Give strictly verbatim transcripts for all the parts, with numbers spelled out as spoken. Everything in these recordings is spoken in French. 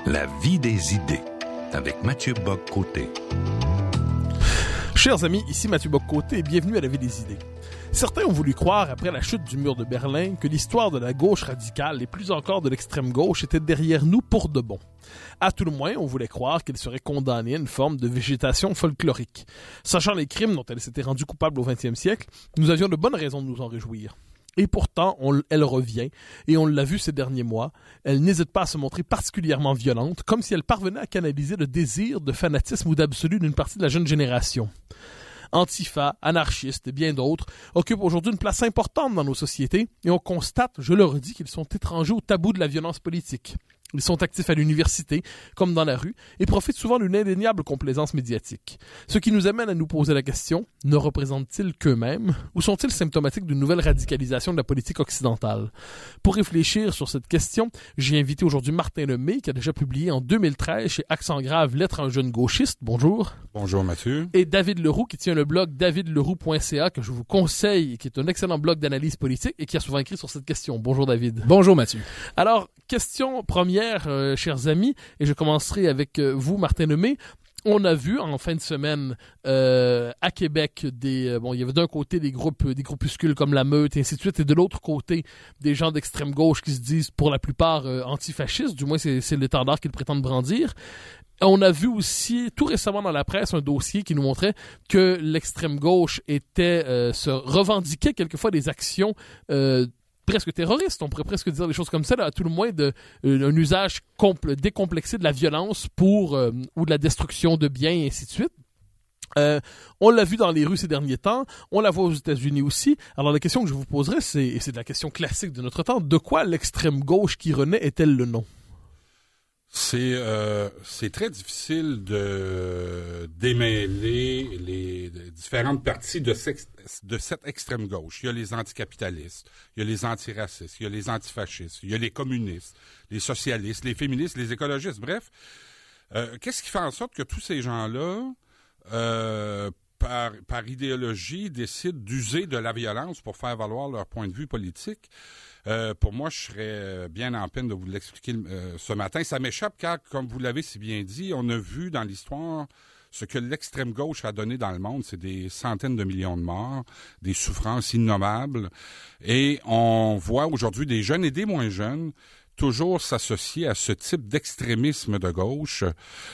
La vie des idées, avec Mathieu Bock-Côté. Chers amis, ici Mathieu Bock-Côté et bienvenue à La vie des idées. Certains ont voulu croire, après la chute du mur de Berlin, que l'histoire de la gauche radicale et plus encore de l'extrême gauche était derrière nous pour de bon. À tout le moins, on voulait croire qu'elle serait condamnée à une forme de végétation folklorique. Sachant les crimes dont elle s'était rendue coupable au vingtième siècle, nous avions de bonnes raisons de nous en réjouir. Et pourtant, on, elle revient, et on l'a vu ces derniers mois, elle n'hésite pas à se montrer particulièrement violente, comme si elle parvenait à canaliser le désir de fanatisme ou d'absolu d'une partie de la jeune génération. Antifa, anarchistes et bien d'autres occupent aujourd'hui une place importante dans nos sociétés, et on constate, je le redis, qu'ils sont étrangers au tabou de la violence politique. Ils sont actifs à l'université, comme dans la rue, et profitent souvent d'une indéniable complaisance médiatique. Ce qui nous amène à nous poser la question, ne représentent-ils qu'eux-mêmes, ou sont-ils symptomatiques d'une nouvelle radicalisation de la politique occidentale? Pour réfléchir sur cette question, j'ai invité aujourd'hui Martin Lemay, qui a déjà publié en deux mille treize chez Accent Grave Lettre à un jeune gauchiste. Bonjour. Bonjour Mathieu. Et David Leroux, qui tient le blog david leroux point c a, que je vous conseille, qui est un excellent blog d'analyse politique, et qui a souvent écrit sur cette question. Bonjour David. Bonjour Mathieu. Alors, question première, Euh, chers amis, et je commencerai avec euh, vous, Martin Lemay. On a vu en fin de semaine euh, à Québec des euh, bon, il y avait d'un côté des groupes, des groupuscules comme la Meute et ainsi de suite, et de l'autre côté des gens d'extrême gauche qui se disent pour la plupart euh, antifascistes, du moins c'est, c'est l'étendard qu'ils prétendent brandir. On a vu aussi tout récemment dans la presse un dossier qui nous montrait que l'extrême gauche était euh, se revendiquait quelquefois des actions euh, presque terroriste, on pourrait presque dire des choses comme ça, là, à tout le moins de, euh, un usage compl- décomplexé de la violence pour euh, ou de la destruction de biens et ainsi de suite. Euh, on l'a vu dans les rues ces derniers temps, on la voit aux États-Unis aussi. Alors la question que je vous poserai, c'est, et c'est la question classique de notre temps, de quoi l'extrême gauche qui renaît est-elle le nom? C'est euh, c'est très difficile de démêler les, les différentes parties de, sex, de cette extrême gauche. Il y a les anticapitalistes, il y a les antiracistes, il y a les antifascistes, il y a les communistes, les socialistes, les féministes, les écologistes. Bref, euh, qu'est-ce qui fait en sorte que tous ces gens-là, euh, par, par idéologie, décident d'user de la violence pour faire valoir leur point de vue politique? Euh, pour moi, je serais bien en peine de vous l'expliquer euh, ce matin. Ça m'échappe car, comme vous l'avez si bien dit, on a vu dans l'histoire ce que l'extrême gauche a donné dans le monde. C'est des centaines de millions de morts, des souffrances innommables. Et on voit aujourd'hui des jeunes et des moins jeunes toujours s'associer à ce type d'extrémisme de gauche.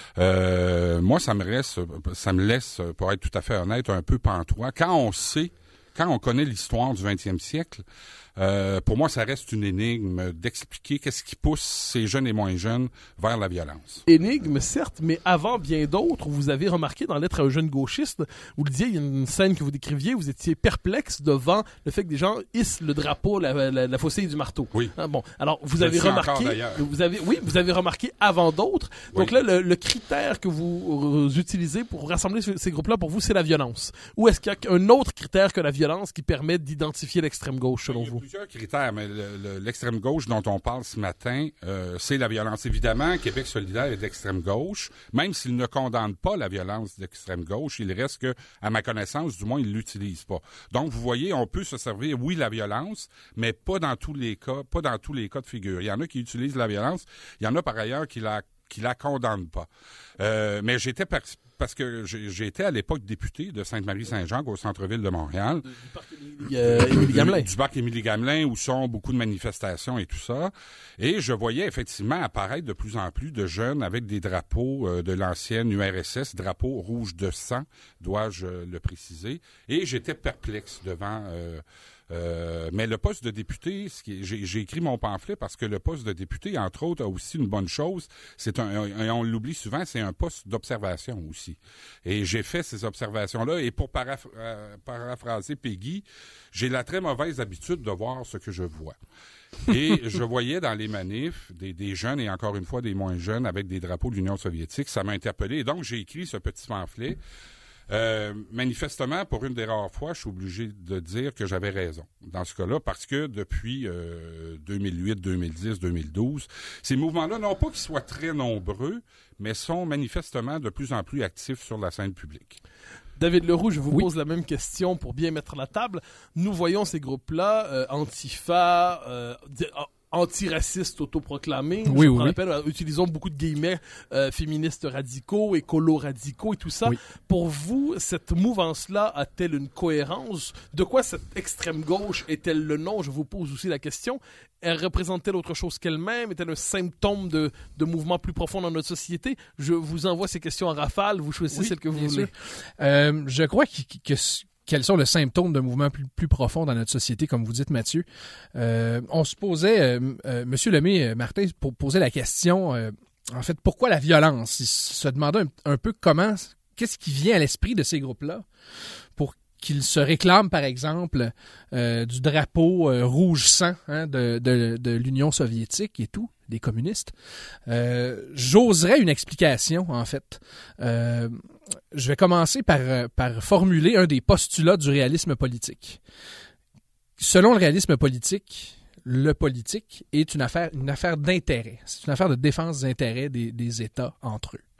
Euh, moi, ça me reste, ça me laisse, pour être tout à fait honnête, un peu pantois. Quand on sait, quand on connaît l'histoire du vingtième siècle, Euh, pour moi, ça reste une énigme d'expliquer qu'est-ce qui pousse ces jeunes et moins jeunes vers la violence. Énigme, certes, mais avant bien d'autres, vous avez remarqué dans Lettre à un jeune gauchiste, vous le disiez, il y a une scène que vous décriviez, vous étiez perplexe devant le fait que des gens hissent le drapeau, la, la, la faucille du marteau. Oui. Ah, bon, alors vous Je avez le suis remarqué, encore, vous avez, oui, vous avez remarqué avant d'autres. Donc oui. là, le, le critère que vous euh, utilisez pour rassembler ces groupes-là, pour vous, c'est la violence. Ou est-ce qu'il y a un autre critère que la violence qui permet d'identifier l'extrême gauche, selon vous? Il y a plusieurs critères, mais le, le, l'extrême gauche dont on parle ce matin, euh, c'est la violence. Évidemment, Québec solidaire est d'extrême gauche. Même s'il ne condamne pas la violence d'extrême gauche, il reste que, à ma connaissance, du moins, il l'utilise pas. Donc, vous voyez, on peut se servir, oui, la violence, mais pas dans tous les cas, pas dans tous les cas de figure. Il y en a qui utilisent la violence, il y en a par ailleurs qui la qui la condamnent pas. Euh, mais j'étais par, parce que j'étais à l'époque député de Sainte-Marie-Saint-Jean au centre-ville de Montréal. Du parc Émilie-Gamelin. Du parc Émilie-Gamelin où sont beaucoup de manifestations et tout ça. Et je voyais effectivement apparaître de plus en plus de jeunes avec des drapeaux euh, de l'ancienne U R S S, drapeaux rouges de sang, dois-je le préciser. Et j'étais perplexe devant... Euh, Euh, mais le poste de député, ce qui est, j'ai, j'ai écrit mon pamphlet parce que le poste de député, entre autres, a aussi une bonne chose. C'est un, un on l'oublie souvent, c'est un poste d'observation aussi. Et j'ai fait ces observations-là. Et pour paraph- euh, paraphraser Peggy, j'ai la très mauvaise habitude de voir ce que je vois. Et je voyais dans les manifs des, des jeunes et encore une fois des moins jeunes avec des drapeaux de l'Union soviétique. Ça m'a interpellé. Et donc, j'ai écrit ce petit pamphlet. Euh, manifestement, pour une des rares fois, je suis obligé de dire que j'avais raison dans ce cas-là, parce que depuis euh, deux mille huit, deux mille dix, deux mille douze, ces mouvements-là, non pas qu'ils soient très nombreux, mais sont manifestement de plus en plus actifs sur la scène publique. David Leroux, je vous oui. pose la même question pour bien mettre la table. Nous voyons ces groupes-là, euh, Antifa, euh, antiracistes autoproclamés. Oui, je oui, prends oui. la peine, utilisons beaucoup de guillemets euh, féministes radicaux, écolos radicaux et tout ça. Oui. Pour vous, cette mouvance-là a-t-elle une cohérence? De quoi cette extrême gauche est-elle le nom? Je vous pose aussi la question. Elle représente-t-elle autre chose qu'elle-même? Est-elle un symptôme de, de mouvements plus profonds dans notre société? Je vous envoie ces questions en rafale. Vous choisissez Oui, celle que vous bien voulez. sûr. Euh, je crois que, que quels sont les symptômes d'un mouvement plus, plus profond dans notre société, comme vous dites, Mathieu. Euh, on se posait, euh, euh, M. Lemay, euh, Martin, pour poser la question, euh, en fait, pourquoi la violence? Il se demandait un, un peu comment, qu'est-ce qui vient à l'esprit de ces groupes-là pour qu'ils se réclament, par exemple, euh, du drapeau euh, rouge-sang hein, de, de, de l'Union soviétique et tout, des communistes. Euh, j'oserais une explication, en fait. Euh, je vais commencer par, par formuler un des postulats du réalisme politique. Selon le réalisme politique, le politique est une affaire, une affaire d'intérêt. C'est une affaire de défense des intérêts des, des États entre eux.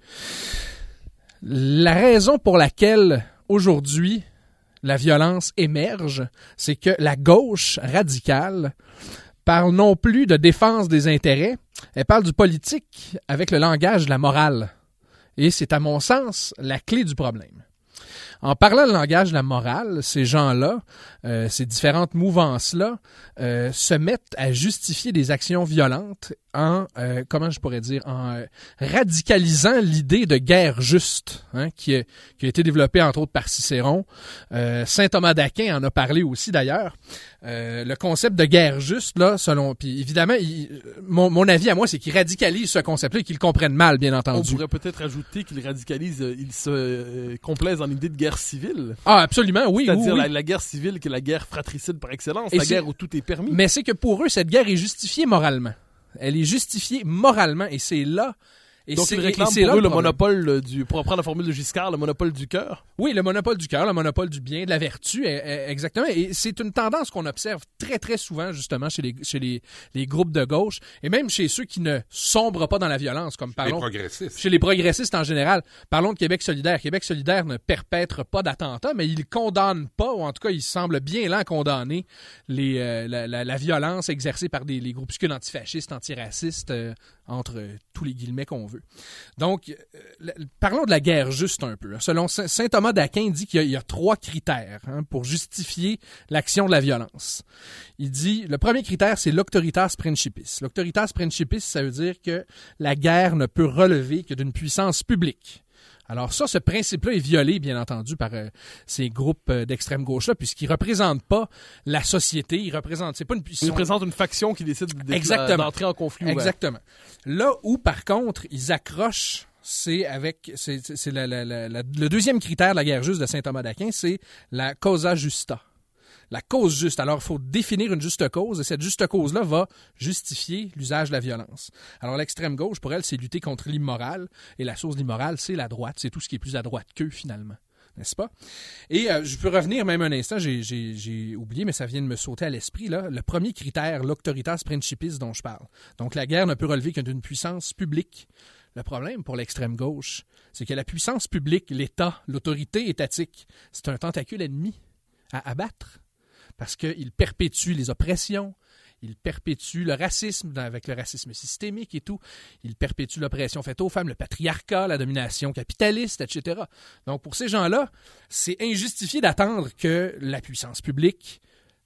La raison pour laquelle, aujourd'hui, la violence émerge, c'est que la gauche radicale parle non plus de défense des intérêts, elle parle du politique avec le langage de la morale. Et c'est, à mon sens, la clé du problème. En parlant le langage de la morale, ces gens-là, euh, ces différentes mouvances-là, euh, se mettent à justifier des actions violentes en, euh, comment je pourrais dire, en euh, radicalisant l'idée de guerre juste, hein, qui, a, qui a été développée entre autres par Cicéron. Euh, Saint Thomas d'Aquin en a parlé aussi d'ailleurs. Euh, le concept de guerre juste, là, selon, puis évidemment, il, mon, mon avis à moi, c'est qu'il radicalise ce concept-là et qu'il le comprenne mal, bien entendu. On pourrait peut-être ajouter qu'il radicalise, euh, il se euh, complaise en l'idée de guerre civile. Ah, absolument, oui, C'est-à-dire oui, oui. La, la guerre civile qui est la guerre fratricide par excellence, Et la c'est- guerre où tout est permis. Mais c'est que pour eux, cette guerre est justifiée moralement. Elle est justifiée moralement et c'est là. Et Donc c'est, ils et réclament c'est pour là eux le problème. monopole euh, du, pour reprendre la formule de Giscard, le monopole du cœur. Oui, le monopole du cœur, le monopole du bien, de la vertu, eh, eh, exactement. Et c'est une tendance qu'on observe très, très souvent, justement, chez les, chez les, les groupes de gauche et même chez ceux qui ne sombrent pas dans la violence, comme Les parlons. progressistes. Chez les progressistes en général. Parlons de Québec solidaire. Québec solidaire ne perpètre pas d'attentats, mais il condamne pas, ou en tout cas, il semble bien lent condamner les, euh, la, la, la violence exercée par des, les groupuscules antifascistes, antiracistes, euh, entre euh, tous les guillemets qu'on veut. Donc, euh, la- parlons de la guerre juste un peu. Selon Saint Saint Thomas d'Aquin, dit qu'il y a, il y a trois critères hein, pour justifier l'action de la violence. Il dit, le premier critère, c'est l'auctoritas principis. L'auctoritas principis, ça veut dire que la guerre ne peut relever que d'une puissance publique. Alors ça, ce principe-là est violé, bien entendu, par euh, ces groupes euh, d'extrême gauche-là, puisqu'ils ne représentent pas la société, ils représentent, c'est pas une Ils puissance. représentent une faction qui décide de- Exactement. d'entrer en conflit ouvert. Exactement. Là où, par contre, ils accrochent, c'est avec, c'est, c'est- c'est la- la- la- la- le deuxième critère de la guerre juste de Saint Thomas d'Aquin, c'est la causa justa. La cause juste. Alors, il faut définir une juste cause, et cette juste cause-là va justifier l'usage de la violence. Alors, l'extrême gauche, pour elle, c'est lutter contre l'immoral, et la source de l'immoral, c'est la droite. C'est tout ce qui est plus à droite qu'eux, finalement. N'est-ce pas? Et euh, je peux revenir même un instant, j'ai, j'ai, j'ai oublié, mais ça vient de me sauter à l'esprit, là. Le premier critère, l'auctoritas principis dont je parle. Donc, la guerre ne peut relever que d'une puissance publique. Le problème pour l'extrême gauche, c'est que la puissance publique, l'État, l'autorité étatique, c'est un tentacule ennemi à abattre. Parce qu'il perpétue les oppressions, il perpétue le racisme avec le racisme systémique et tout, il perpétue l'oppression faite aux femmes, le patriarcat, la domination capitaliste, et cetera. Donc pour ces gens-là, c'est injustifié d'attendre que la puissance publique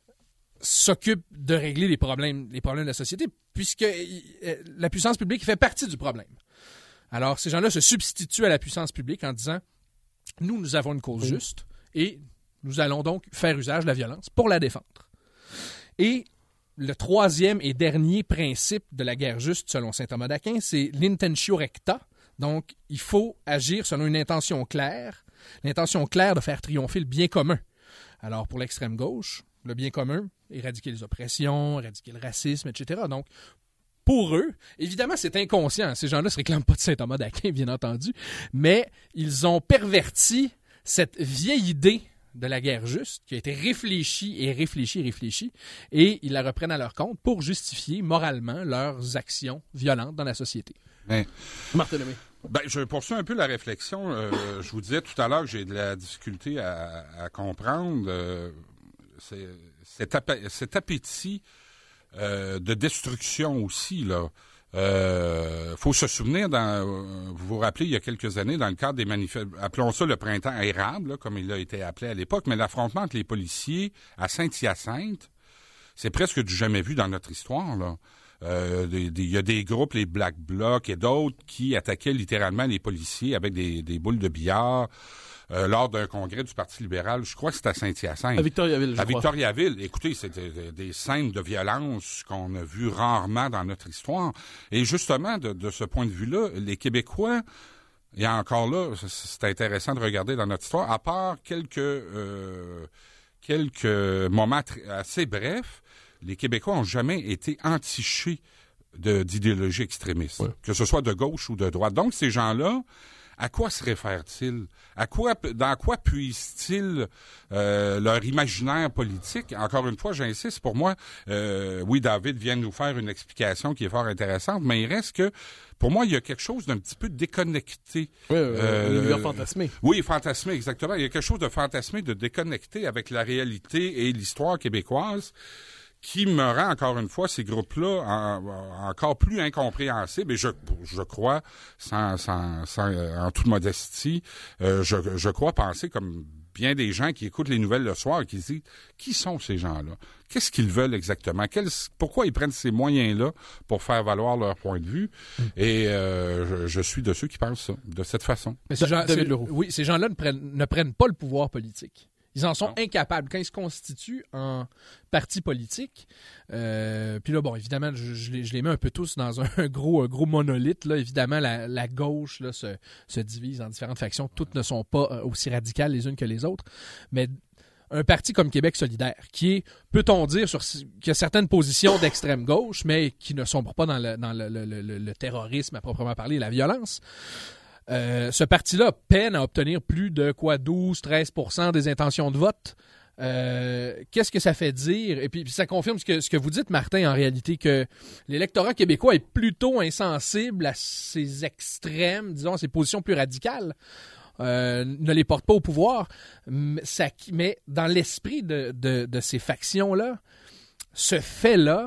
s'occupe de régler les problèmes, les problèmes de la société, puisque euh, la puissance publique fait partie du problème. Alors ces gens-là se substituent à la puissance publique en disant « Nous, nous avons une cause juste et nous allons donc faire usage de la violence pour la défendre. » Et le troisième et dernier principe de la guerre juste, selon saint Thomas d'Aquin, c'est l'intentio recta. Donc, il faut agir selon une intention claire, l'intention claire de faire triompher le bien commun. Alors, pour l'extrême gauche, le bien commun, éradiquer les oppressions, éradiquer le racisme, et cetera. Donc, pour eux, évidemment, c'est inconscient. Ces gens-là ne se réclament pas de saint Thomas d'Aquin, bien entendu, mais ils ont perverti cette vieille idée de la guerre juste, qui a été réfléchie et réfléchie et réfléchie, et ils la reprennent à leur compte pour justifier moralement leurs actions violentes dans la société. Ben, Martin Lemay. ben, je poursuis un peu la réflexion. Euh, je vous disais tout à l'heure que j'ai de la difficulté à, à comprendre euh, c'est- cet, appé- cet appétit euh, de destruction aussi, là. Euh, faut se souvenir, dans, vous vous rappelez, il y a quelques années, dans le cadre des manifestations, appelons ça le printemps érable, là, comme il a été appelé à l'époque, mais l'affrontement entre les policiers à Saint-Hyacinthe, c'est presque du jamais vu dans notre histoire, là. Euh, il y a des groupes, les Black Blocs et d'autres, qui attaquaient littéralement les policiers avec des, des boules de billard euh, lors d'un congrès du Parti libéral. Je crois que c'était à Saint-Hyacinthe. À Victoriaville, je À crois. Victoriaville. Écoutez, c'était des, des scènes de violence qu'on a vues rarement dans notre histoire. Et justement, de, de ce point de vue-là, les Québécois, et encore là, c'est intéressant de regarder dans notre histoire, à part quelques, euh, quelques moments assez brefs, les Québécois ont jamais été entichés de, d'idéologie extrémiste, ouais. Que ce soit de gauche ou de droite. Donc, ces gens-là, à quoi se réfèrent-ils? À quoi, dans quoi puisent-ils euh, leur imaginaire politique? Encore une fois, j'insiste, pour moi, euh, oui, David vient de nous faire une explication qui est fort intéressante, mais il reste que, pour moi, il y a quelque chose d'un petit peu déconnecté. Oui, euh, un univers fantasmé. Oui, fantasmé, exactement. Il y a quelque chose de fantasmé, de déconnecté avec la réalité et l'histoire québécoise, qui me rend, encore une fois, ces groupes-là en, encore plus incompréhensibles. Et je, je crois, sans, sans, sans, en toute modestie, euh, je, je crois penser comme bien des gens qui écoutent les nouvelles le soir et qui se disent, qui sont ces gens-là? Qu'est-ce qu'ils veulent exactement? Quels, pourquoi ils prennent ces moyens-là pour faire valoir leur point de vue? Mm. Et euh, je, je suis de ceux qui pensent ça, de cette façon. Mais ces gens, ces, oui, ces gens-là ne prennent, ne prennent pas le pouvoir politique. Ils en sont non. incapables. Quand ils se constituent en parti politique, euh, puis là, bon, évidemment, je, je, les, je les mets un peu tous dans un, un gros, un gros monolithe. Là. Évidemment, la, la gauche là, se, se divise en différentes factions. Toutes ne sont pas aussi radicales les unes que les autres. Mais un parti comme Québec solidaire, qui est, peut-on dire, sur, qui a certaines positions d'extrême gauche, mais qui ne sombre pas dans le, dans le, le, le, le terrorisme à proprement parler, la violence. Euh, ce parti-là peine à obtenir plus de quoi douze à treize pour cent des intentions de vote. Euh, qu'est-ce que ça fait dire? Et puis, puis ça confirme ce que, ce que vous dites, Martin, en réalité, que l'électorat québécois est plutôt insensible à ces extrêmes, disons, à ces positions plus radicales. Euh, ne les porte pas au pouvoir. Mais, ça, mais dans l'esprit de, de, de ces factions-là, ce fait-là,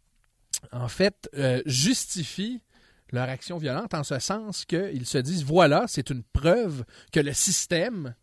en fait, euh, justifie leur action violente en ce sens qu'ils se disent, voilà, c'est une preuve que le système,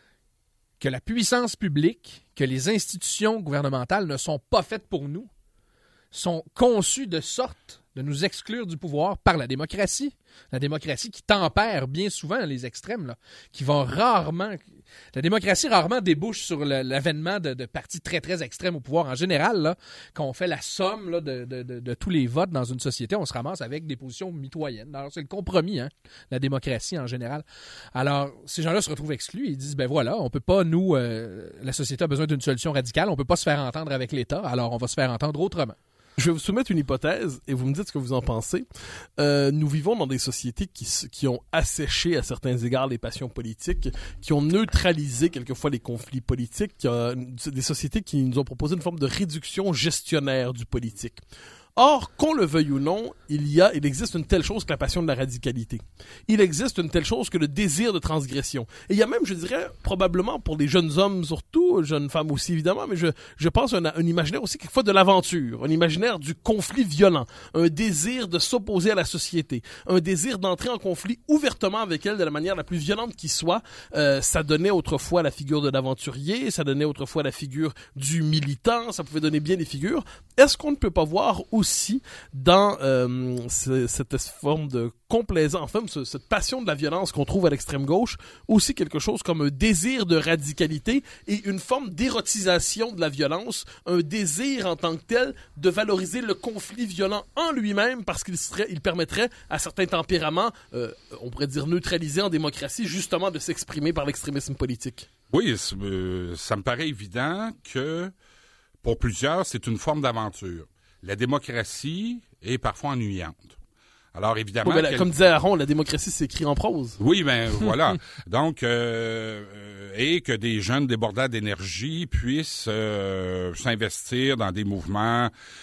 que la puissance publique, que les institutions gouvernementales ne sont pas faites pour nous, sont conçues de sorte de nous exclure du pouvoir par la démocratie. La démocratie qui tempère bien souvent les extrêmes, là, qui vont rarement... La démocratie rarement débouche sur le, l'avènement de, de partis très, très extrêmes au pouvoir. En général, là, quand on fait la somme là, de, de, de, de tous les votes dans une société, on se ramasse avec des positions mitoyennes. Alors, c'est le compromis, hein, la démocratie en général. Alors, ces gens-là se retrouvent exclus. Ils disent, ben voilà, on peut pas, nous, euh, la société a besoin d'une solution radicale, on peut pas se faire entendre avec l'État, alors on va se faire entendre autrement. Je vais vous soumettre une hypothèse et vous me dites ce que vous en pensez. Euh, nous vivons dans des sociétés qui, qui ont asséché à certains égards les passions politiques, qui ont neutralisé quelquefois les conflits politiques, qui a, des sociétés qui nous ont proposé une forme de réduction gestionnaire du politique. Or, qu'on le veuille ou non, il y a, il existe une telle chose que la passion de la radicalité. Il existe une telle chose que le désir de transgression. Et il y a même, je dirais, probablement pour les jeunes hommes surtout, jeunes femmes aussi évidemment, mais je, je pense un, un imaginaire aussi quelquefois de l'aventure, un imaginaire du conflit violent, un désir de s'opposer à la société, un désir d'entrer en conflit ouvertement avec elle de la manière la plus violente qui soit. Euh, ça donnait autrefois la figure de l'aventurier, ça donnait autrefois la figure du militant, ça pouvait donner bien des figures. Est-ce qu'on ne peut pas voir aussi aussi dans euh, ce, cette forme de complaisance, enfin ce, cette passion de la violence qu'on trouve à l'extrême gauche, aussi quelque chose comme un désir de radicalité et une forme d'érotisation de la violence, un désir en tant que tel de valoriser le conflit violent en lui-même parce qu'il serait, il permettrait à certains tempéraments, euh, on pourrait dire neutralisés en démocratie, justement de s'exprimer par l'extrémisme politique. Oui, euh, ça me paraît évident que pour plusieurs, c'est une forme d'aventure. La démocratie est parfois ennuyante. Alors, évidemment... Oui, ben, la, comme disait Aaron, la démocratie s'écrit en prose. Oui, ben voilà. Donc, euh, euh, et que des jeunes débordants d'énergie puissent euh, s'investir dans des mouvements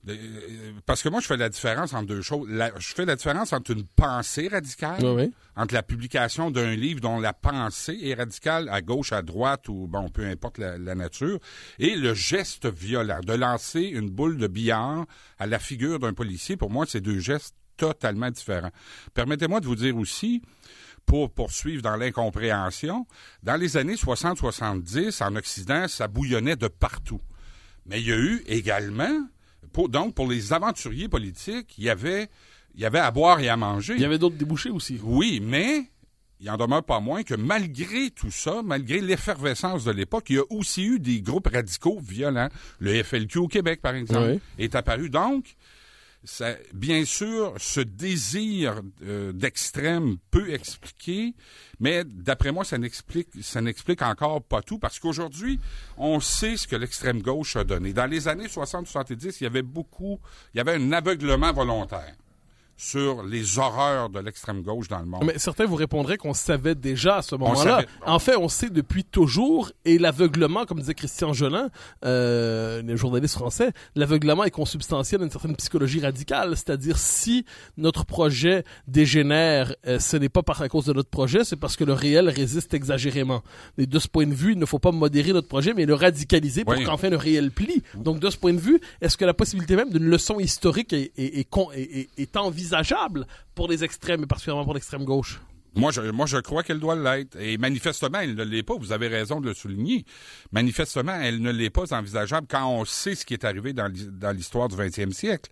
Parce que moi, je fais la différence entre deux choses. La, je fais la différence entre une pensée radicale, Oui, oui. entre la publication d'un livre dont la pensée est radicale, à gauche, à droite, ou bon, peu importe la, la nature, et le geste violent, de lancer une boule de billard à la figure d'un policier. Pour moi, c'est deux gestes totalement différents. Permettez-moi de vous dire aussi, pour poursuivre dans l'incompréhension, dans les années soixante soixante-dix, en Occident, ça bouillonnait de partout. Mais il y a eu également... Pour, donc, pour les aventuriers politiques, il y avait, il y avait à boire et à manger. Il y avait d'autres débouchés aussi. Oui, mais il en demeure pas moins que malgré tout ça, malgré l'effervescence de l'époque, il y a aussi eu des groupes radicaux violents. Le F L Q au Québec, par exemple, oui. est apparu. Donc, ça, bien sûr, ce désir euh, d'extrême peut expliquer, mais d'après moi, ça n'explique, ça n'explique encore pas tout, parce qu'aujourd'hui, on sait ce que l'extrême gauche a donné. Dans les années soixante soixante-dix, il y avait beaucoup, il y avait un aveuglement volontaire sur les horreurs de l'extrême gauche dans le monde. Mais certains vous répondraient qu'on savait déjà à ce moment-là. savait. En fait, on sait depuis toujours, et l'aveuglement, comme disait Christian Jolin, euh, le journaliste français, l'aveuglement est consubstantiel à une certaine psychologie radicale, c'est-à-dire si notre projet dégénère, euh, ce n'est pas par à cause de notre projet, c'est parce que le réel résiste exagérément. Et de ce point de vue, il ne faut pas modérer notre projet, mais le radicaliser pour oui. qu'enfin le réel plie. Donc de ce point de vue, est-ce que la possibilité même d'une leçon historique est, est, est, est, est, est envisageable pour les extrêmes, et particulièrement pour l'extrême gauche? Moi, je, moi, je crois qu'elle doit l'être. Et manifestement, elle ne l'est pas. Vous avez raison de le souligner. Manifestement, elle ne l'est pas envisageable quand on sait ce qui est arrivé dans, dans l'histoire du vingtième siècle.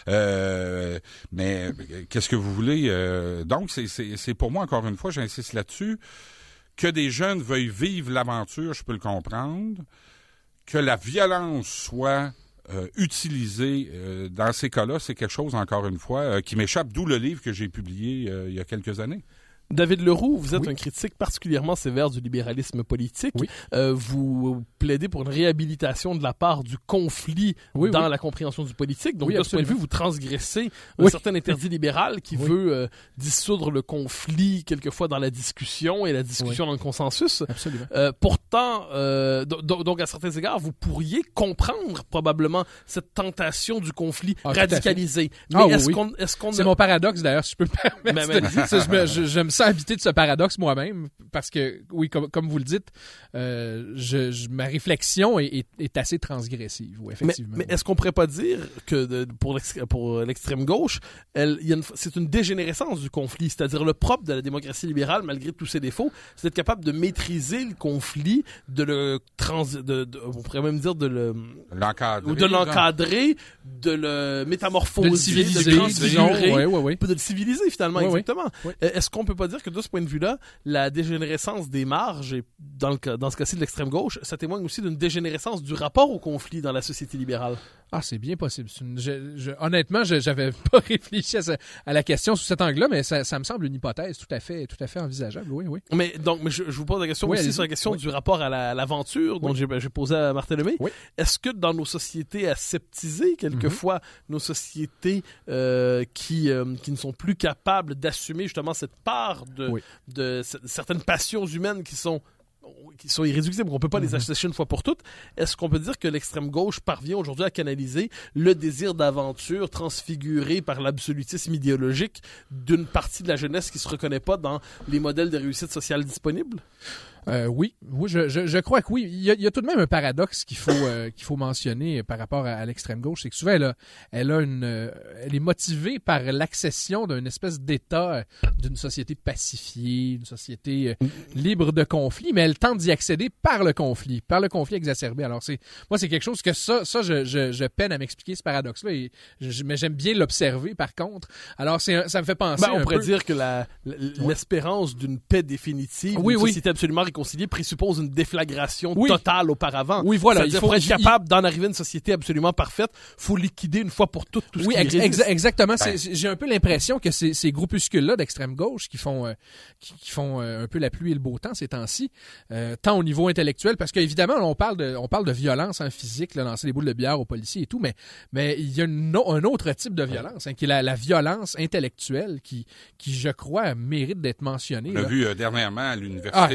Euh, mais qu'est-ce que vous voulez? Euh, donc, c'est, c'est, c'est pour moi, encore une fois, j'insiste là-dessus, que des jeunes veuillent vivre l'aventure, je peux le comprendre. Que la violence soit... Euh, utilisé euh, dans ces cas-là, c'est quelque chose, encore une fois, euh, qui m'échappe, d'où le livre que j'ai publié euh, il y a quelques années. David Leroux, vous êtes oui. un critique particulièrement sévère du libéralisme politique. Oui. Euh, vous plaidez pour une réhabilitation de la part du conflit oui, dans oui. la compréhension du politique. Donc, oui, de ce point de vue, vous transgressez un oui. certain interdit libéral qui oui. veut euh, dissoudre le conflit quelquefois dans la discussion et la discussion oui. dans le consensus. Absolument. Euh, pourtant, euh, do- donc à certains égards, vous pourriez comprendre probablement cette tentation du conflit ah, radicalisé. Mais ah, est-ce oui, qu'on, est-ce qu'on c'est a... mon paradoxe d'ailleurs, si je peux me permettre. Mais, mais... ça, je, me, je, je me sens habité de ce paradoxe moi-même parce que, oui, comme, comme vous le dites, euh, je, je, ma réflexion est, est, est assez transgressive, oui, effectivement. Mais, mais est-ce qu'on pourrait pas dire que de, pour, l'ex, pour l'extrême gauche, elle, y a une, c'est une dégénérescence du conflit, c'est-à-dire le propre de la démocratie libérale, malgré tous ses défauts, c'est d'être capable de maîtriser le conflit, de le trans, de, de, on pourrait même dire de le l'encadrer, ou de l'encadrer, de le métamorphoser, de le civiliser, de le transfigurer, ouais, ouais, ouais. de le civiliser finalement, ouais, exactement. Ouais. Est-ce qu'on peut pas dire que de ce point de vue-là, la dégénérescence des marges, et dans, le cas, dans ce cas-ci de l'extrême gauche, ça témoigne aussi d'une dégénérescence du rapport au conflit dans la société libérale? Ah, c'est bien possible. C'est une, je, je, honnêtement, je j'avais pas réfléchi à, ce, à la question sous cet angle-là, mais ça, ça me semble une hypothèse tout à fait, tout à fait envisageable. Oui, oui. Mais donc, mais je, je vous pose la question oui, aussi allez-y. sur la question oui. du rapport à, la, à l'aventure dont oui. j'ai, j'ai posé à Martin Lemay. Oui. Est-ce que dans nos sociétés aseptisées, quelquefois, mm-hmm. nos sociétés euh, qui euh, qui ne sont plus capables d'assumer justement cette part de oui. de, de certaines passions humaines qui sont qui sont irréductibles, qu'on peut pas mm-hmm. les assécher une fois pour toutes, est-ce qu'on peut dire que l'extrême gauche parvient aujourd'hui à canaliser le désir d'aventure transfiguré par l'absolutisme idéologique d'une partie de la jeunesse qui se reconnaît pas dans les modèles de réussite sociale disponibles? Euh, oui, oui, je, je, je crois que oui. Il y a, il y a tout de même un paradoxe qu'il faut euh, qu'il faut mentionner par rapport à, à l'extrême gauche, c'est que souvent elle a, elle a une, euh, elle est motivée par l'accession d'une espèce d'état euh, d'une société pacifiée, une société euh, libre de conflit, mais elle tente d'y accéder par le conflit, par le conflit exacerbé. Alors c'est, moi c'est quelque chose que ça, ça je, je, je peine à m'expliquer ce paradoxe-là, et je, mais j'aime bien l'observer par contre. Alors c'est, ça me fait penser. Ben, on un pourrait peu... dire que la, l'espérance oui. d'une paix définitive, oui, d'une oui. société absolument réconciliée présuppose une déflagration oui. totale auparavant. Oui, voilà. C'est-à-dire, il faut, pour être il... capable d'en arriver à une société absolument parfaite, faut liquider une fois pour toutes tout ce oui, qui ex- résiste. ex- exactement. Ben. C'est, j'ai un peu l'impression que ces, ces groupuscules-là d'extrême gauche qui font, euh, qui, qui font euh, un peu la pluie et le beau temps ces temps-ci, euh, tant au niveau intellectuel, parce qu'évidemment, on parle de, on parle de violence en physique, là, lancer des boules de billard aux policiers et tout, mais, mais il y a une, un autre type de violence, hein, qui est la, la violence intellectuelle, qui, qui, je crois, mérite d'être mentionnée. On l'a là. vu euh, dernièrement à l'Université Ah, Laurier, écoutez,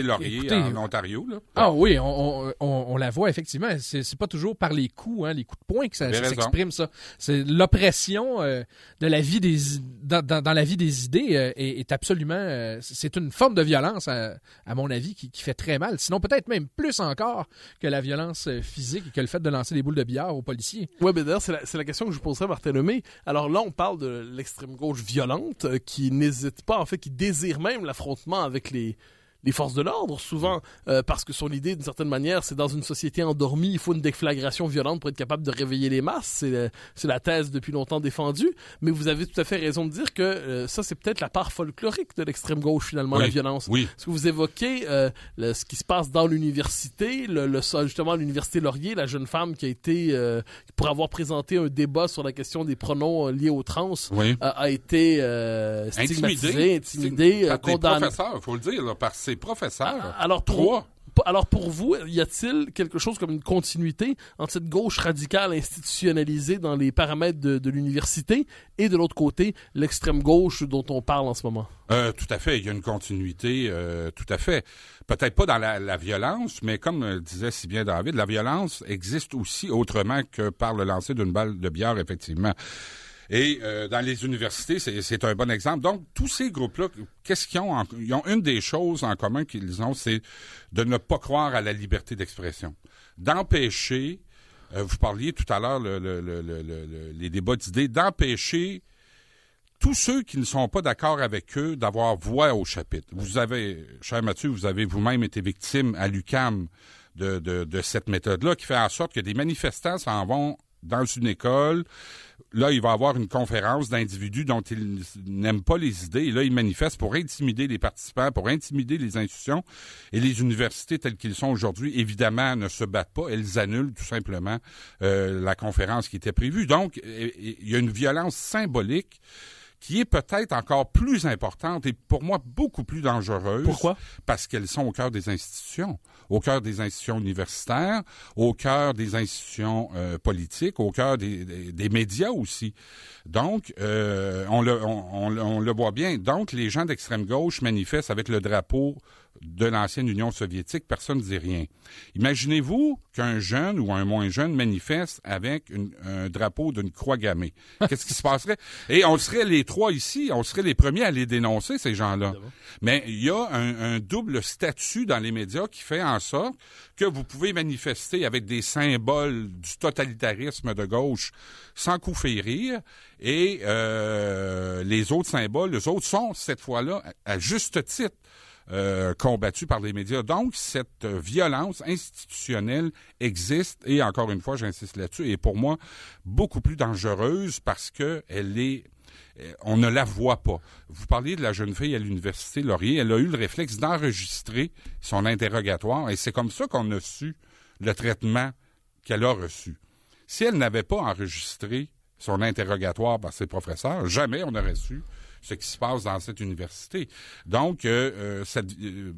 Écoutez, en Ontario. Là. Ah oui, on, on, on la voit effectivement. C'est, c'est pas toujours par les coups, hein, les coups de poing que ça, ça s'exprime, ça. C'est l'oppression euh, de la vie des dans, dans, dans la vie des idées euh, est, est absolument. Euh, c'est une forme de violence, à, à mon avis, qui, qui fait très mal. Sinon, peut-être même plus encore que la violence physique et que le fait de lancer des boules de billard aux policiers. Oui, mais d'ailleurs, c'est la, c'est la question que je vous poserais, Martin Lemay. Alors là, on parle de l'extrême gauche violente euh, qui n'hésite pas, en fait, qui désire même l'affrontement avec les les forces de l'ordre, souvent, euh, parce que son idée, d'une certaine manière, c'est dans une société endormie, il faut une déflagration violente pour être capable de réveiller les masses. C'est, euh, c'est la thèse depuis longtemps défendue. Mais vous avez tout à fait raison de dire que euh, ça, c'est peut-être la part folklorique de l'extrême gauche, finalement, oui, la violence. Oui. Parce que vous évoquez euh, le, ce qui se passe dans l'université, le, le, justement, l'université Laurier, la jeune femme qui a été, euh, pour avoir présenté un débat sur la question des pronoms euh, liés aux trans, oui. a, a été euh, stigmatisée, intimidée, euh, condamnée. Professeur, il faut le dire, là, par ses professeurs. Alors, trois. Alors pour vous, y a-t-il quelque chose comme une continuité entre cette gauche radicale institutionnalisée dans les paramètres de, de l'université et de l'autre côté, l'extrême gauche dont on parle en ce moment? Euh, tout à fait, il y a une continuité, euh, tout à fait. Peut-être pas dans la, la violence, mais comme euh, disait si bien David, la violence existe aussi autrement que par le lancer d'une balle de billard, effectivement. Et euh, dans les universités, c'est, c'est un bon exemple. Donc, tous ces groupes-là, qu'est-ce qu'ils ont? En, ils ont une des choses en commun qu'ils ont, c'est de ne pas croire à la liberté d'expression. D'empêcher, euh, vous parliez tout à l'heure, le, le, le, le, le, les débats d'idées, d'empêcher tous ceux qui ne sont pas d'accord avec eux d'avoir voix au chapitre. Vous avez, cher Mathieu, vous avez vous-même été victime à l'U Q A M de, de, de cette méthode-là qui fait en sorte que des manifestants s'en vont dans une école. Là, il va y avoir une conférence d'individus dont ils n'aiment pas les idées. Et là, ils manifestent pour intimider les participants, pour intimider les institutions. Et les universités telles qu'elles sont aujourd'hui, évidemment, ne se battent pas. Elles annulent tout simplement euh, la conférence qui était prévue. Donc, il y a une violence symbolique qui est peut-être encore plus importante et pour moi beaucoup plus dangereuse. Pourquoi? Parce qu'elles sont au cœur des institutions, au cœur des institutions universitaires, au cœur des institutions euh, politiques, au cœur des, des, des médias aussi. Donc, euh, on, le, on, on, on le voit bien. Donc, les gens d'extrême gauche manifestent avec le drapeau de l'ancienne Union soviétique, personne ne dit rien. Imaginez-vous qu'un jeune ou un moins jeune manifeste avec une, un drapeau d'une croix gammée. Qu'est-ce qui se passerait? Et on serait les trois ici, on serait les premiers à les dénoncer, ces gens-là. Mais il y a un, un double statut dans les médias qui fait en sorte que vous pouvez manifester avec des symboles du totalitarisme de gauche sans coup férir et euh, les autres symboles, les autres sont, cette fois-là, à, à juste titre, Euh, combattu par les médias. Donc, cette euh, violence institutionnelle existe et, encore une fois, j'insiste là-dessus, est pour moi beaucoup plus dangereuse parce que elle est, euh, on ne la voit pas. Vous parliez de la jeune fille à l'université Laurier, elle a eu le réflexe d'enregistrer son interrogatoire et c'est comme ça qu'on a su le traitement qu'elle a reçu. Si elle n'avait pas enregistré son interrogatoire par ses professeurs, jamais on aurait su ce qui se passe dans cette université. Donc, euh, euh, cette, euh,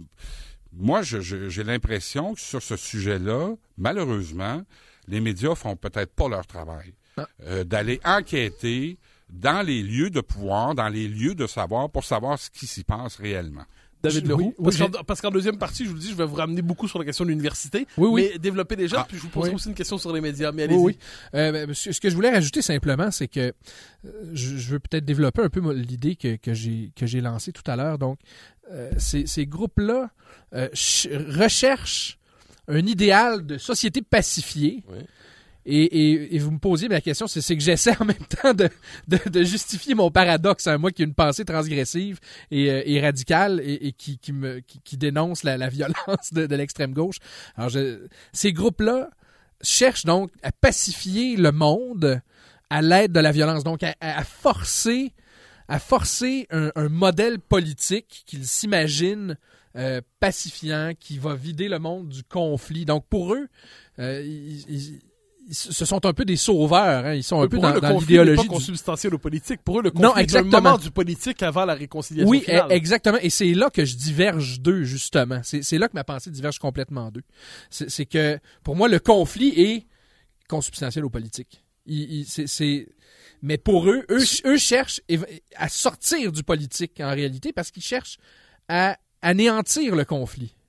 moi, je, je, j'ai l'impression que sur ce sujet-là, malheureusement, les médias font peut-être pas leur travail. Ah. Euh, d'aller enquêter dans les lieux de pouvoir, dans les lieux de savoir, pour savoir ce qui s'y passe réellement. David Leroux. Oui, oui, parce, qu'en, parce qu'en deuxième partie, je vous dis, je vais vous ramener beaucoup sur la question de l'université, oui, oui. mais développer déjà, ah, puis je vous poserai oui. aussi une question sur les médias. Mais allez-y. Oui, oui. Euh, ce que je voulais rajouter simplement, c'est que euh, je, je veux peut-être développer un peu l'idée que, que j'ai que j'ai lancée tout à l'heure. Donc, euh, ces, ces groupes-là euh, ch- recherchent un idéal de société pacifiée. Oui. Et, et, et vous me posiez la question, c'est, c'est que j'essaie en même temps de, de, de justifier mon paradoxe, hein, moi qui ai une pensée transgressive et, et radicale et, et qui, qui, me, qui, qui dénonce la, la violence de, de l'extrême gauche. Alors, je, ces groupes-là cherchent donc à pacifier le monde à l'aide de la violence, donc à, à forcer, à forcer un, un modèle politique qu'ils s'imaginent euh, pacifiant, qui va vider le monde du conflit. Donc pour eux, euh, ils, ils ce sont un peu des sauveurs, hein. Ils sont un peu dans, dans, dans l'idéologie. Pour eux, le conflit n'est pas du... consubstantiel au politique. Pour eux, le conflit non, est un moment du politique avant la réconciliation oui, finale. Oui, exactement. Et c'est là que je diverge d'eux, justement. C'est, c'est là que ma pensée diverge complètement d'eux. C'est, c'est que, pour moi, le conflit est consubstantiel au politique. Il, il, c'est, c'est... Mais pour eux, eux, eux cherchent à sortir du politique, en réalité, parce qu'ils cherchent à anéantir le conflit.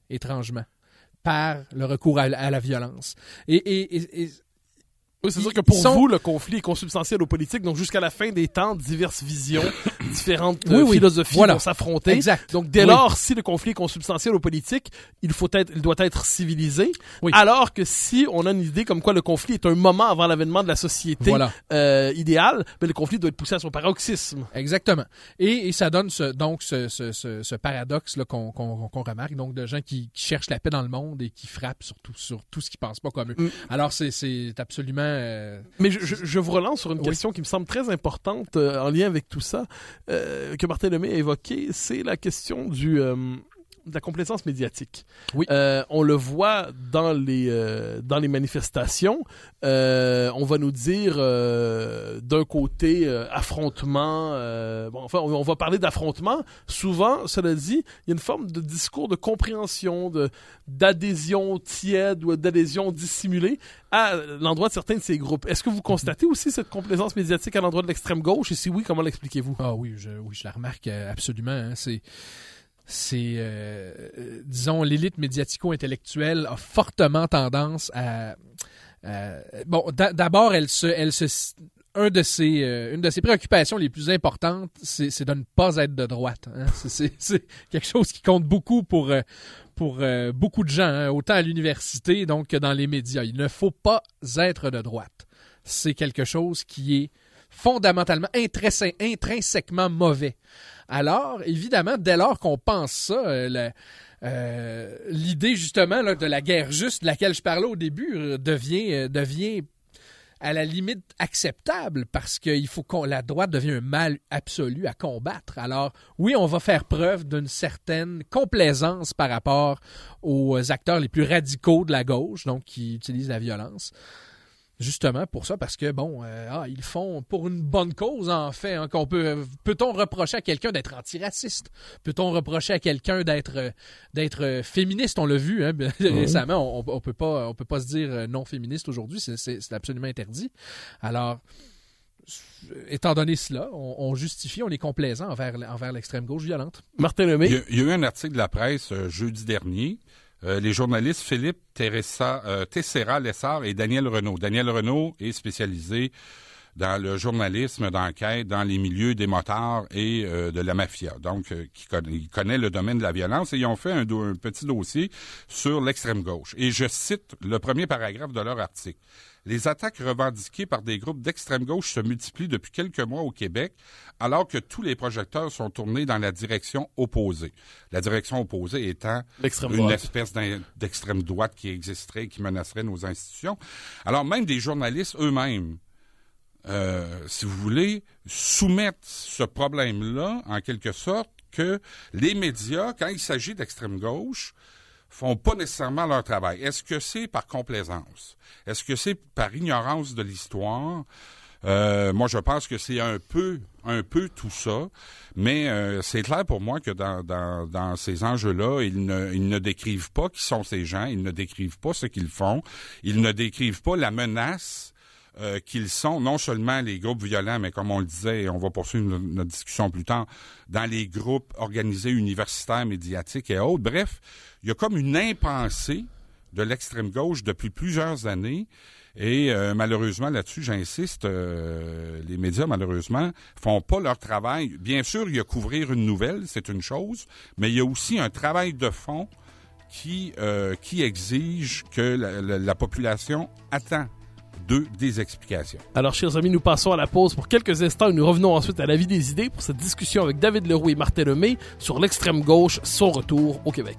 étrangement, par le recours à, à la violence. Et, et, et, et oui, c'est ils, sûr que pour sont... vous, le conflit est consubstantiel aux politiques. Donc, jusqu'à la fin des temps, diverses visions, différentes oui, euh, oui. philosophies Voilà. vont s'affronter. Exact. Donc, dès oui. lors, si le conflit est consubstantiel aux politiques, il faut être, il doit être civilisé. Oui. Alors que si on a une idée comme quoi le conflit est un moment avant l'avènement de la société voilà. euh, idéale, ben, le conflit doit être poussé à son paroxysme. Exactement. Et, et ça donne ce, donc ce, ce, ce, ce paradoxe là, qu'on, qu'on, qu'on remarque, donc de gens qui, qui cherchent la paix dans le monde et qui frappent sur tout, sur tout ce qu'ils pensent pas comme eux. Mm. Alors, c'est, c'est absolument... Euh... Mais je, je, je vous relance sur une oui. question qui me semble très importante euh, en lien avec tout ça, euh, que Martin Lemay a évoqué, c'est la question du... Euh, de la complaisance médiatique. Oui. Euh, on le voit dans les euh, dans les manifestations. Euh, on va nous dire euh, d'un côté euh, affrontement. Euh, bon, enfin, on, on va parler d'affrontement. Souvent, cela dit, il y a une forme de discours de compréhension, de d'adhésion tiède ou d'adhésion dissimulée à l'endroit de certains de ces groupes. Est-ce que vous constatez aussi cette complaisance médiatique à l'endroit de l'extrême gauche? Et si oui, comment l'expliquez-vous? Ah oui, je, oui, je la remarque absolument. Hein. C'est c'est, euh, euh, disons, l'élite médiatico-intellectuelle a fortement tendance à... Euh, bon, d- d'abord, elle se... Elle se un de ses, euh, une de ses préoccupations les plus importantes, c'est, c'est de ne pas être de droite. Hein. C'est, c'est, c'est quelque chose qui compte beaucoup pour, euh, pour euh, beaucoup de gens, hein, autant à l'université donc que dans les médias. Il ne faut pas être de droite. C'est quelque chose qui est fondamentalement, intrinsè- intrinsèquement mauvais. Alors, évidemment, dès lors qu'on pense ça, euh, la, euh, l'idée justement là, de la guerre juste de laquelle je parlais au début euh, devient, euh, devient à la limite acceptable parce que il faut qu'on, la droite devient un mal absolu à combattre. Alors, oui, on va faire preuve d'une certaine complaisance par rapport aux acteurs les plus radicaux de la gauche, donc qui utilisent la violence. Justement pour ça, parce que, bon, euh, ah, ils font pour une bonne cause, en fait. Hein, qu'on peut, peut-on reprocher à quelqu'un d'être antiraciste? Peut-on reprocher à quelqu'un d'être, d'être féministe? On l'a vu hein, récemment. On, on peut pas, on peut pas se dire non féministe aujourd'hui. C'est, c'est, c'est absolument interdit. Alors, étant donné cela, on, on justifie, on est complaisant envers, envers l'extrême gauche violente. Martin Lemay. Il y a, il y a eu un article de la presse euh, jeudi dernier. Euh, les journalistes Philippe Teresa, euh, Tessera Lessard et Daniel Renaud. Daniel Renaud est spécialisé dans le journalisme d'enquête, dans les milieux des motards et euh, de la mafia. Donc, euh, qui connaît, il connaît le domaine de la violence et ils ont fait un, do- un petit dossier sur l'extrême gauche. Et je cite le premier paragraphe de leur article. Les attaques revendiquées par des groupes d'extrême gauche se multiplient depuis quelques mois au Québec, alors que tous les projecteurs sont tournés dans la direction opposée. La direction opposée étant L'extrême une droite. espèce d'extrême droite qui existerait, qui menacerait nos institutions. Alors même des journalistes eux-mêmes, euh, si vous voulez, soumettent ce problème-là, en quelque sorte, que les médias, quand il s'agit d'extrême gauche, font pas nécessairement leur travail. Est-ce que c'est par complaisance? Est-ce que c'est par ignorance de l'histoire? Euh, moi, je pense que c'est un peu, un peu tout ça, mais euh, c'est clair pour moi que dans, dans, dans ces enjeux-là, ils ne, ils ne décrivent pas qui sont ces gens, ils ne décrivent pas ce qu'ils font, ils ne décrivent pas la menace euh, qu'ils sont, non seulement les groupes violents, mais comme on le disait, et on va poursuivre notre, notre discussion plus tard, dans les groupes organisés universitaires, médiatiques et autres. Bref, il y a comme une impensée de l'extrême gauche depuis plusieurs années. Et euh, malheureusement, là-dessus, j'insiste, euh, les médias, malheureusement, font pas leur travail. Bien sûr, il y a couvrir une nouvelle, c'est une chose, mais il y a aussi un travail de fond qui, euh, qui exige que la, la, la population attend d'eux des explications. Alors, chers amis, nous passons à la pause pour quelques instants et nous revenons ensuite à la vie des idées pour cette discussion avec David Leroux et Martin Lemay sur l'extrême gauche, son retour au Québec.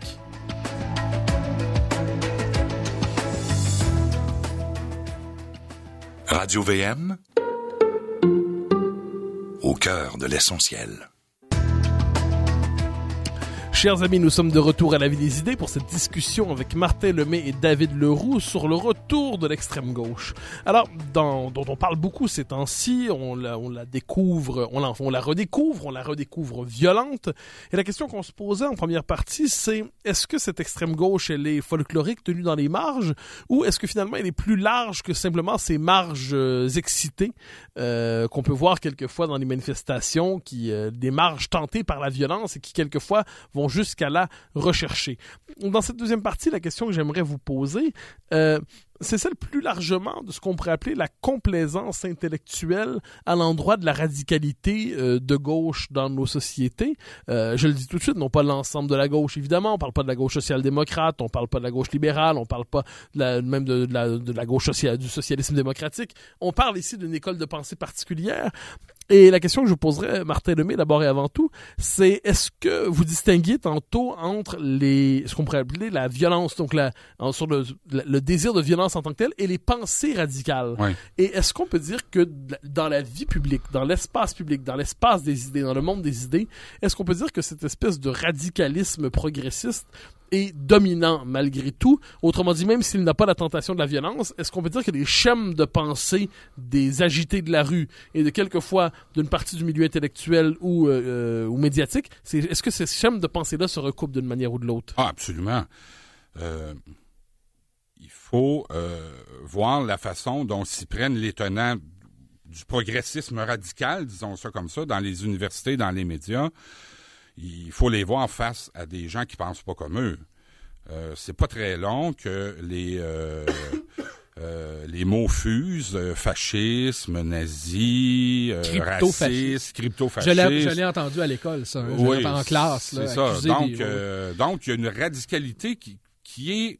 Radio V M, au cœur de l'essentiel. Chers amis, nous sommes de retour à la vie des idées pour cette discussion avec Martin Lemay et David Leroux sur le retour de l'extrême gauche. Alors, dans, dont on parle beaucoup ces temps-ci, on la, on la découvre, on la, on la redécouvre, on la redécouvre violente. Et la question qu'on se posait en première partie, c'est est-ce que cette extrême gauche, elle est folklorique, tenue dans les marges, ou est-ce que finalement elle est plus large que simplement ces marges euh, excitées euh, qu'on peut voir quelquefois dans les manifestations, qui euh, des marges tentées par la violence et qui quelquefois vont vont jusqu'à la rechercher. Dans cette deuxième partie, la question que j'aimerais vous poser, euh, c'est celle plus largement de ce qu'on pourrait appeler la complaisance intellectuelle à l'endroit de la radicalité euh, de gauche dans nos sociétés. Euh, je le dis tout de suite, non pas l'ensemble de la gauche, évidemment. On parle pas de la gauche social-démocrate, on parle pas de la gauche libérale, on parle pas de la, même de, de, la, de la gauche social, du socialisme démocratique. On parle ici d'une école de pensée particulière. Et la question que je vous poserai, Martin Lemay, d'abord et avant tout, c'est est-ce que vous distinguiez tantôt entre les, ce qu'on pourrait appeler la violence, donc la, sur le, le désir de violence en tant que tel, et les pensées radicales. Oui. Et est-ce qu'on peut dire que dans la vie publique, dans l'espace public, dans l'espace des idées, dans le monde des idées, est-ce qu'on peut dire que cette espèce de radicalisme progressiste est dominant malgré tout? Autrement dit, même s'il n'a pas la tentation de la violence, est-ce qu'on peut dire que les schèmes de pensée des agités de la rue et de quelquefois d'une partie du milieu intellectuel ou, euh, ou médiatique, c'est, est-ce que ces schèmes de pensée-là se recoupent d'une manière ou de l'autre? Ah, absolument. Euh, il faut euh, voir la façon dont s'y prennent les tenants du progressisme radical, disons ça comme ça, dans les universités, dans les médias. Il faut les voir face à des gens qui pensent pas comme eux. Euh, c'est pas très long que les euh, euh, les mots fusent, euh, fascisme, nazi, euh, racisme, crypto-fascisme. Je l'ai, je l'ai entendu à l'école, ça. Je oui, l'ai en classe. Là, c'est ça. Donc, des... euh, donc, il y a une radicalité qui, qui est,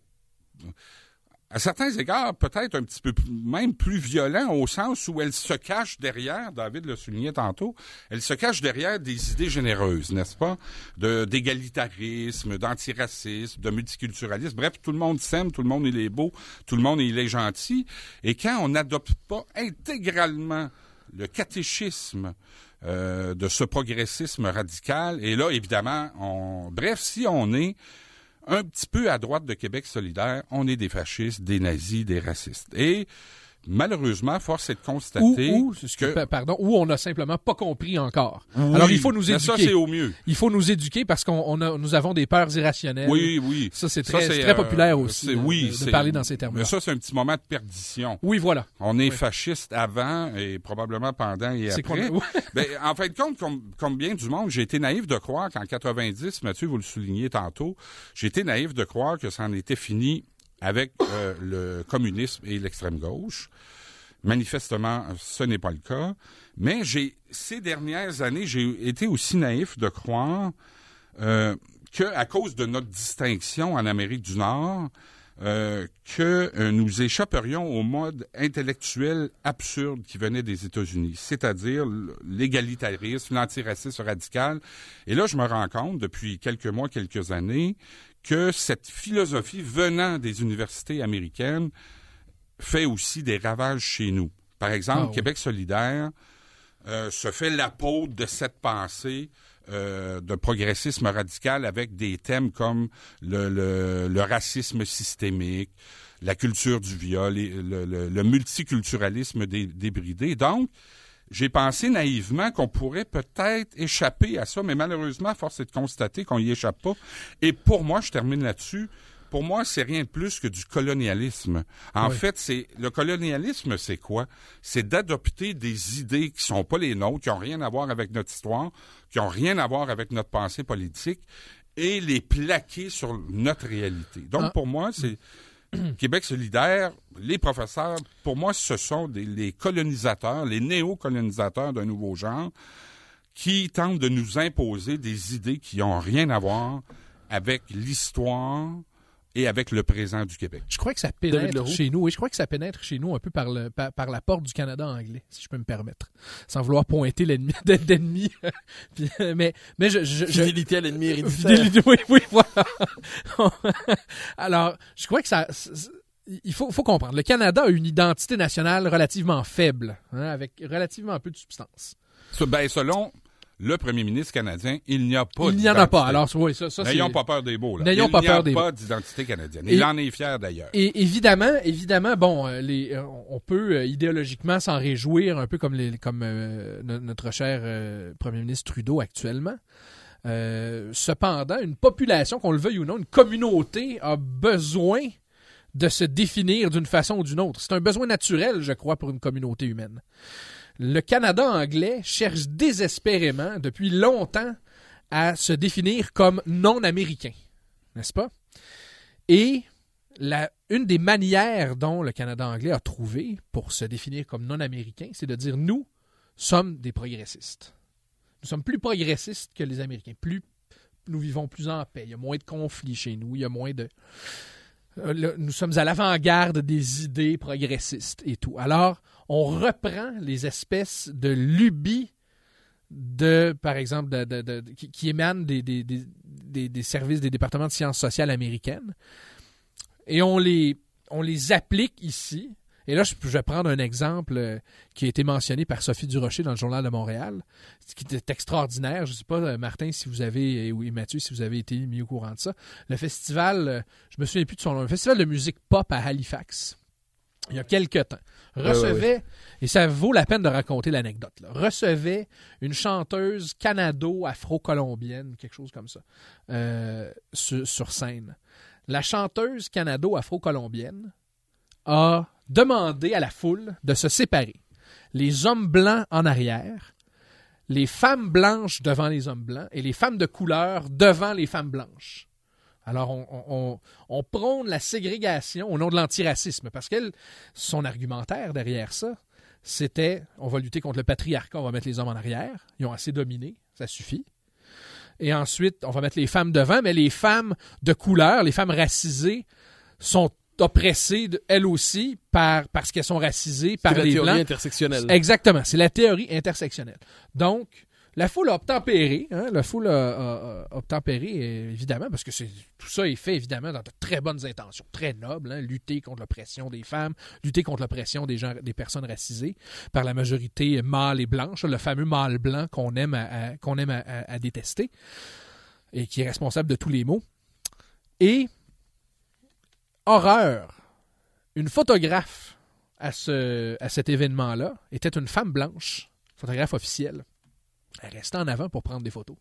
à certains égards, peut-être un petit peu plus, même plus violent au sens où elle se cache derrière, David le soulignait tantôt, elle se cache derrière des idées généreuses, n'est-ce pas? De, d'égalitarisme, d'antiracisme, de multiculturalisme. Bref, tout le monde s'aime, tout le monde il est beau, tout le monde il est gentil. Et quand on n'adopte pas intégralement le catéchisme euh, de ce progressisme radical, et là, évidemment, on, bref, si on est un petit peu à droite de Québec solidaire, on est des fascistes, des nazis, des racistes. Et malheureusement, force est de constater ou, ou, que... Pardon, ou on n'a simplement pas compris encore. Oui, alors, il faut nous éduquer. Ça, c'est au mieux. Il faut nous éduquer parce qu'on on a, nous avons des peurs irrationnelles. Oui, oui. Ça, c'est très, ça, c'est, c'est très euh, populaire aussi c'est, de, oui, de, de c'est, parler dans ces termes-là. Mais ça, c'est un petit moment de perdition. Oui, voilà. On est oui. fasciste avant et probablement pendant et c'est après. Qu'on... ben, en fin de compte, comme, comme bien du monde, j'ai été naïf de croire qu'en quatre-vingt-dix, Mathieu, vous le soulignez tantôt, j'ai été naïf de croire que ça en était fini avec euh, le communisme et l'extrême gauche. Manifestement, ce n'est pas le cas. Mais j'ai, ces dernières années, j'ai été aussi naïf de croire euh, qu'à cause de notre distinction en Amérique du Nord, euh, que euh, nous échapperions au mode intellectuel absurde qui venait des États-Unis, c'est-à-dire l'égalitarisme, l'antiracisme radical. Et là, je me rends compte, depuis quelques mois, quelques années, que cette philosophie venant des universités américaines fait aussi des ravages chez nous. Par exemple, ah, oui. Québec solidaire euh, se fait l'apôtre de cette pensée euh, de progressisme radical avec des thèmes comme le, le, le racisme systémique, la culture du viol, et le, le, le multiculturalisme dé, débridé. Donc, j'ai pensé naïvement qu'on pourrait peut-être échapper à ça, mais malheureusement, force est de constater qu'on y échappe pas. Et pour moi, je termine là-dessus, pour moi, c'est rien de plus que du colonialisme. En oui. fait, c'est le colonialisme, c'est quoi? C'est d'adopter des idées qui sont pas les nôtres, qui ont rien à voir avec notre histoire, qui ont rien à voir avec notre pensée politique, et les plaquer sur notre réalité. Donc, ah. pour moi, c'est Québec solidaire, les professeurs, pour moi, ce sont des, les colonisateurs, les néo-colonisateurs d'un nouveau genre, qui tentent de nous imposer des idées qui n'ont rien à voir avec l'histoire et avec le présent du Québec. Je crois que ça pénètre chez nous. Oui, je crois que ça pénètre chez nous un peu par, le, par, par la porte du Canada anglais, si je peux me permettre. Sans vouloir pointer l'ennemi d'ennemi. mais, mais je, je, Fidélité je, à l'ennemi héréditaire. Fidélité, oui, oui, voilà. Alors, je crois que ça... Il faut, faut comprendre. Le Canada a une identité nationale relativement faible, hein, avec relativement peu de substance. Ben, selon... le premier ministre canadien, il n'y a pas Il n'y en a pas. Alors, oui, ça, ça N'ayons c'est... pas peur des mots, là. N'ayons il pas n'y peur a des pas mots. d'identité canadienne. Et, il en est fier, d'ailleurs. Et évidemment, évidemment, bon, les, on peut idéologiquement s'en réjouir, un peu comme, les, comme euh, notre cher euh, premier ministre Trudeau actuellement. Euh, cependant, une population, qu'on le veuille ou non, une communauté a besoin de se définir d'une façon ou d'une autre. C'est un besoin naturel, je crois, pour une communauté humaine. Le Canada anglais cherche désespérément, depuis longtemps, à se définir comme non-américains, n'est-ce pas? Et la, une des manières dont le Canada anglais a trouvé pour se définir comme non-américains, c'est de dire nous sommes des progressistes. Nous sommes plus progressistes que les Américains. Plus nous vivons plus en paix. Il y a moins de conflits chez nous. Il y a moins de... Nous sommes à l'avant-garde des idées progressistes et tout. Alors, on reprend les espèces de lubies de, par exemple, de, de, de, qui, qui émanent des, des, des, des services des départements de sciences sociales américaines et on les, on les applique ici. Et là, je, je vais prendre un exemple qui a été mentionné par Sophie Durocher dans le Journal de Montréal, ce qui est extraordinaire. Je ne sais pas, Martin, si vous avez, et oui, Mathieu, si vous avez été mis au courant de ça. Le festival, je me souviens plus de son nom, le festival de musique pop à Halifax, il y a quelque temps, recevait, ouais, ouais, ouais. et ça vaut la peine de raconter l'anecdote, là, recevait une chanteuse canado-afro-colombienne, quelque chose comme ça, euh, sur, sur scène. La chanteuse canado-afro-colombienne a demandé à la foule de se séparer. Les hommes blancs en arrière, les femmes blanches devant les hommes blancs et les femmes de couleur devant les femmes blanches. Alors, on, on, on prône la ségrégation au nom de l'antiracisme parce que son argumentaire derrière ça, c'était on va lutter contre le patriarcat, on va mettre les hommes en arrière, ils ont assez dominé, ça suffit. Et ensuite, on va mettre les femmes devant, mais les femmes de couleur, les femmes racisées sont oppressées, elles aussi, par, parce qu'elles sont racisées par les Blancs. C'est la théorie intersectionnelle. Exactement, c'est la théorie intersectionnelle. Donc, la foule a obtempéré, hein, la foule a, a, a obtempéré, évidemment, parce que c'est, tout ça est fait, évidemment, dans de très bonnes intentions, très nobles, hein, lutter contre l'oppression des femmes, lutter contre l'oppression des gens, des personnes racisées par la majorité mâle et blanche, le fameux mâle blanc qu'on aime à, à, qu'on aime à, à, à détester et qui est responsable de tous les maux. Et horreur, une photographe à, ce, à cet événement-là était une femme blanche, photographe officielle. Elle restait en avant pour prendre des photos.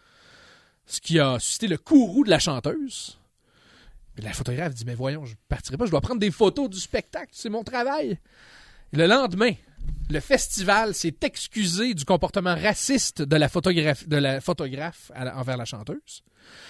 Ce qui a suscité le courroux de la chanteuse. Mais la photographe dit, mais voyons, je ne partirai pas, je dois prendre des photos du spectacle, c'est mon travail. Et le lendemain, le festival s'est excusé du comportement raciste de la photographe, de la photographe à, envers la chanteuse.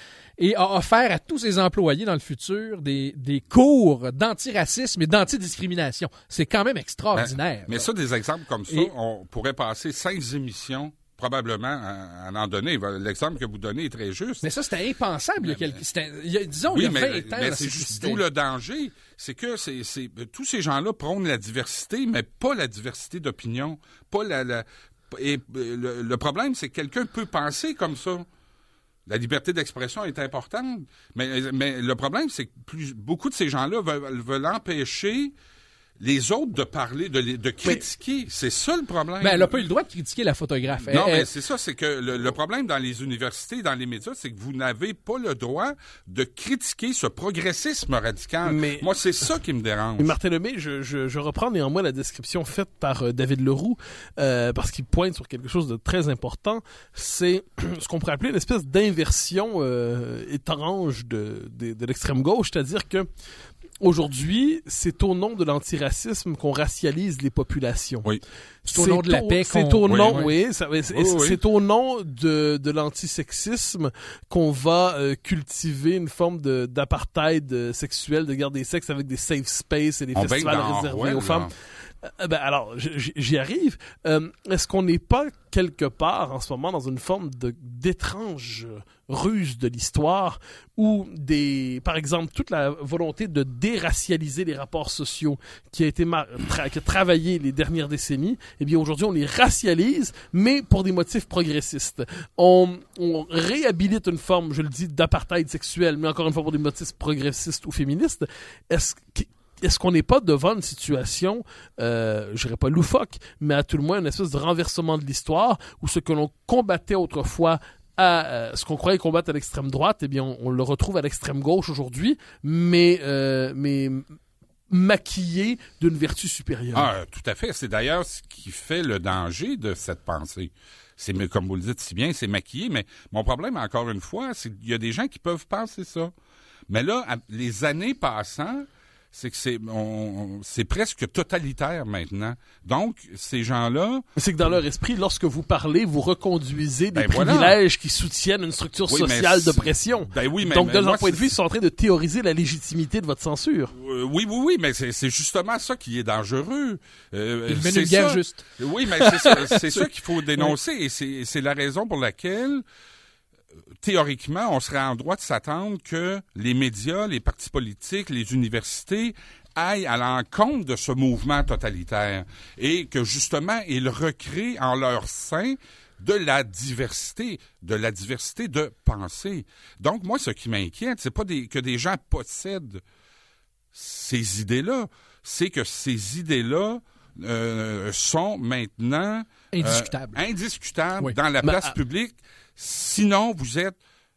Et a offert à tous ses employés dans le futur des, des cours d'antiracisme et d'antidiscrimination. C'est quand même extraordinaire. Mais, mais ça, des exemples comme ça, et, on pourrait passer cinq émissions probablement à, à en donner. L'exemple que vous donnez est très juste. Mais ça, c'était impensable. Mais, il y a quelques, c'était, il y a, disons, oui, il y a vingt mais, ans. Mais là, c'est juste d'où le danger. C'est que c'est, c'est, tous ces gens-là prônent la diversité, mais pas la diversité d'opinion. Pas la, la, et le, le problème, c'est que quelqu'un peut penser comme ça. La liberté d'expression est importante, mais, mais le problème, c'est que plus, beaucoup de ces gens-là veulent, veulent empêcher les autres de parler, de, de critiquer. Mais, c'est ça le problème. Ben, elle n'a pas eu le droit de critiquer la photographe. Non, elle, mais elle... c'est ça, c'est que le, le problème dans les universités, dans les médias, c'est que vous n'avez pas le droit de critiquer ce progressisme radical. Mais, moi, c'est ça qui me dérange. Mais Martin Lemay, je, je, je reprends néanmoins la description faite par euh, David Leroux, euh, parce qu'il pointe sur quelque chose de très important. C'est ce qu'on pourrait appeler une espèce d'inversion euh, étrange de, de, de l'extrême gauche, c'est-à-dire que aujourd'hui, c'est au nom de l'antiracisme qu'on racialise les populations. Oui. C'est au nom de la paix qu'on... C'est au nom, oui, oui. oui, ça, c'est, oui, oui. c'est au nom de, de l'antisexisme qu'on va euh, cultiver une forme de, d'apartheid sexuel, de guerre des sexes avec des safe space et des On festivals réservés ouais, aux femmes. Euh, ben alors, j'y arrive. Euh, est-ce qu'on n'est pas quelque part en ce moment dans une forme de d'étrange ruse de l'histoire où des, par exemple, toute la volonté de déracialiser les rapports sociaux qui a été mar- tra- qui a travaillé les dernières décennies, eh bien aujourd'hui on les racialise, mais pour des motifs progressistes. On, on réhabilite une forme, je le dis, d'apartheid sexuel, mais encore une fois pour des motifs progressistes ou féministes. Est-ce que Est-ce qu'on n'est pas devant une situation, euh, je dirais pas loufoque, mais à tout le moins une espèce de renversement de l'histoire où ce que l'on combattait autrefois à euh, ce qu'on croyait combattre à l'extrême droite, eh bien on, on le retrouve à l'extrême gauche aujourd'hui, mais euh, mais maquillé d'une vertu supérieure. Ah, tout à fait. C'est d'ailleurs ce qui fait le danger de cette pensée. C'est, comme vous le dites si bien, c'est maquillé, mais mon problème, encore une fois, c'est qu'il y a des gens qui peuvent penser ça. Mais là, les années passant, c'est que c'est on, c'est presque totalitaire maintenant. Donc, ces gens-là... C'est que dans leur esprit, lorsque vous parlez, vous reconduisez des Ben voilà. privilèges qui soutiennent une structure Oui, mais sociale de c'est- pression. Ben oui, mais, Donc, mais de moi, leur point de c'est- vue, ils sont en train de théoriser la légitimité de votre censure. Euh, oui, oui, oui, mais c'est, c'est justement ça qui est dangereux. Euh, Il mène c'est une guerre ça. juste. Oui, mais c'est ça, c'est ça qu'il faut dénoncer et c'est, c'est la raison pour laquelle, théoriquement, on serait en droit de s'attendre que les médias, les partis politiques, les universités aillent à l'encontre de ce mouvement totalitaire et que, justement, ils recréent en leur sein de la diversité, de la diversité de pensée. Donc, moi, ce qui m'inquiète, c'est pas des, que des gens possèdent ces idées-là, c'est que ces idées-là euh, sont maintenant Indiscutable. euh, indiscutables Oui. dans la Mais, place ah, publique. Sinon, vous êtes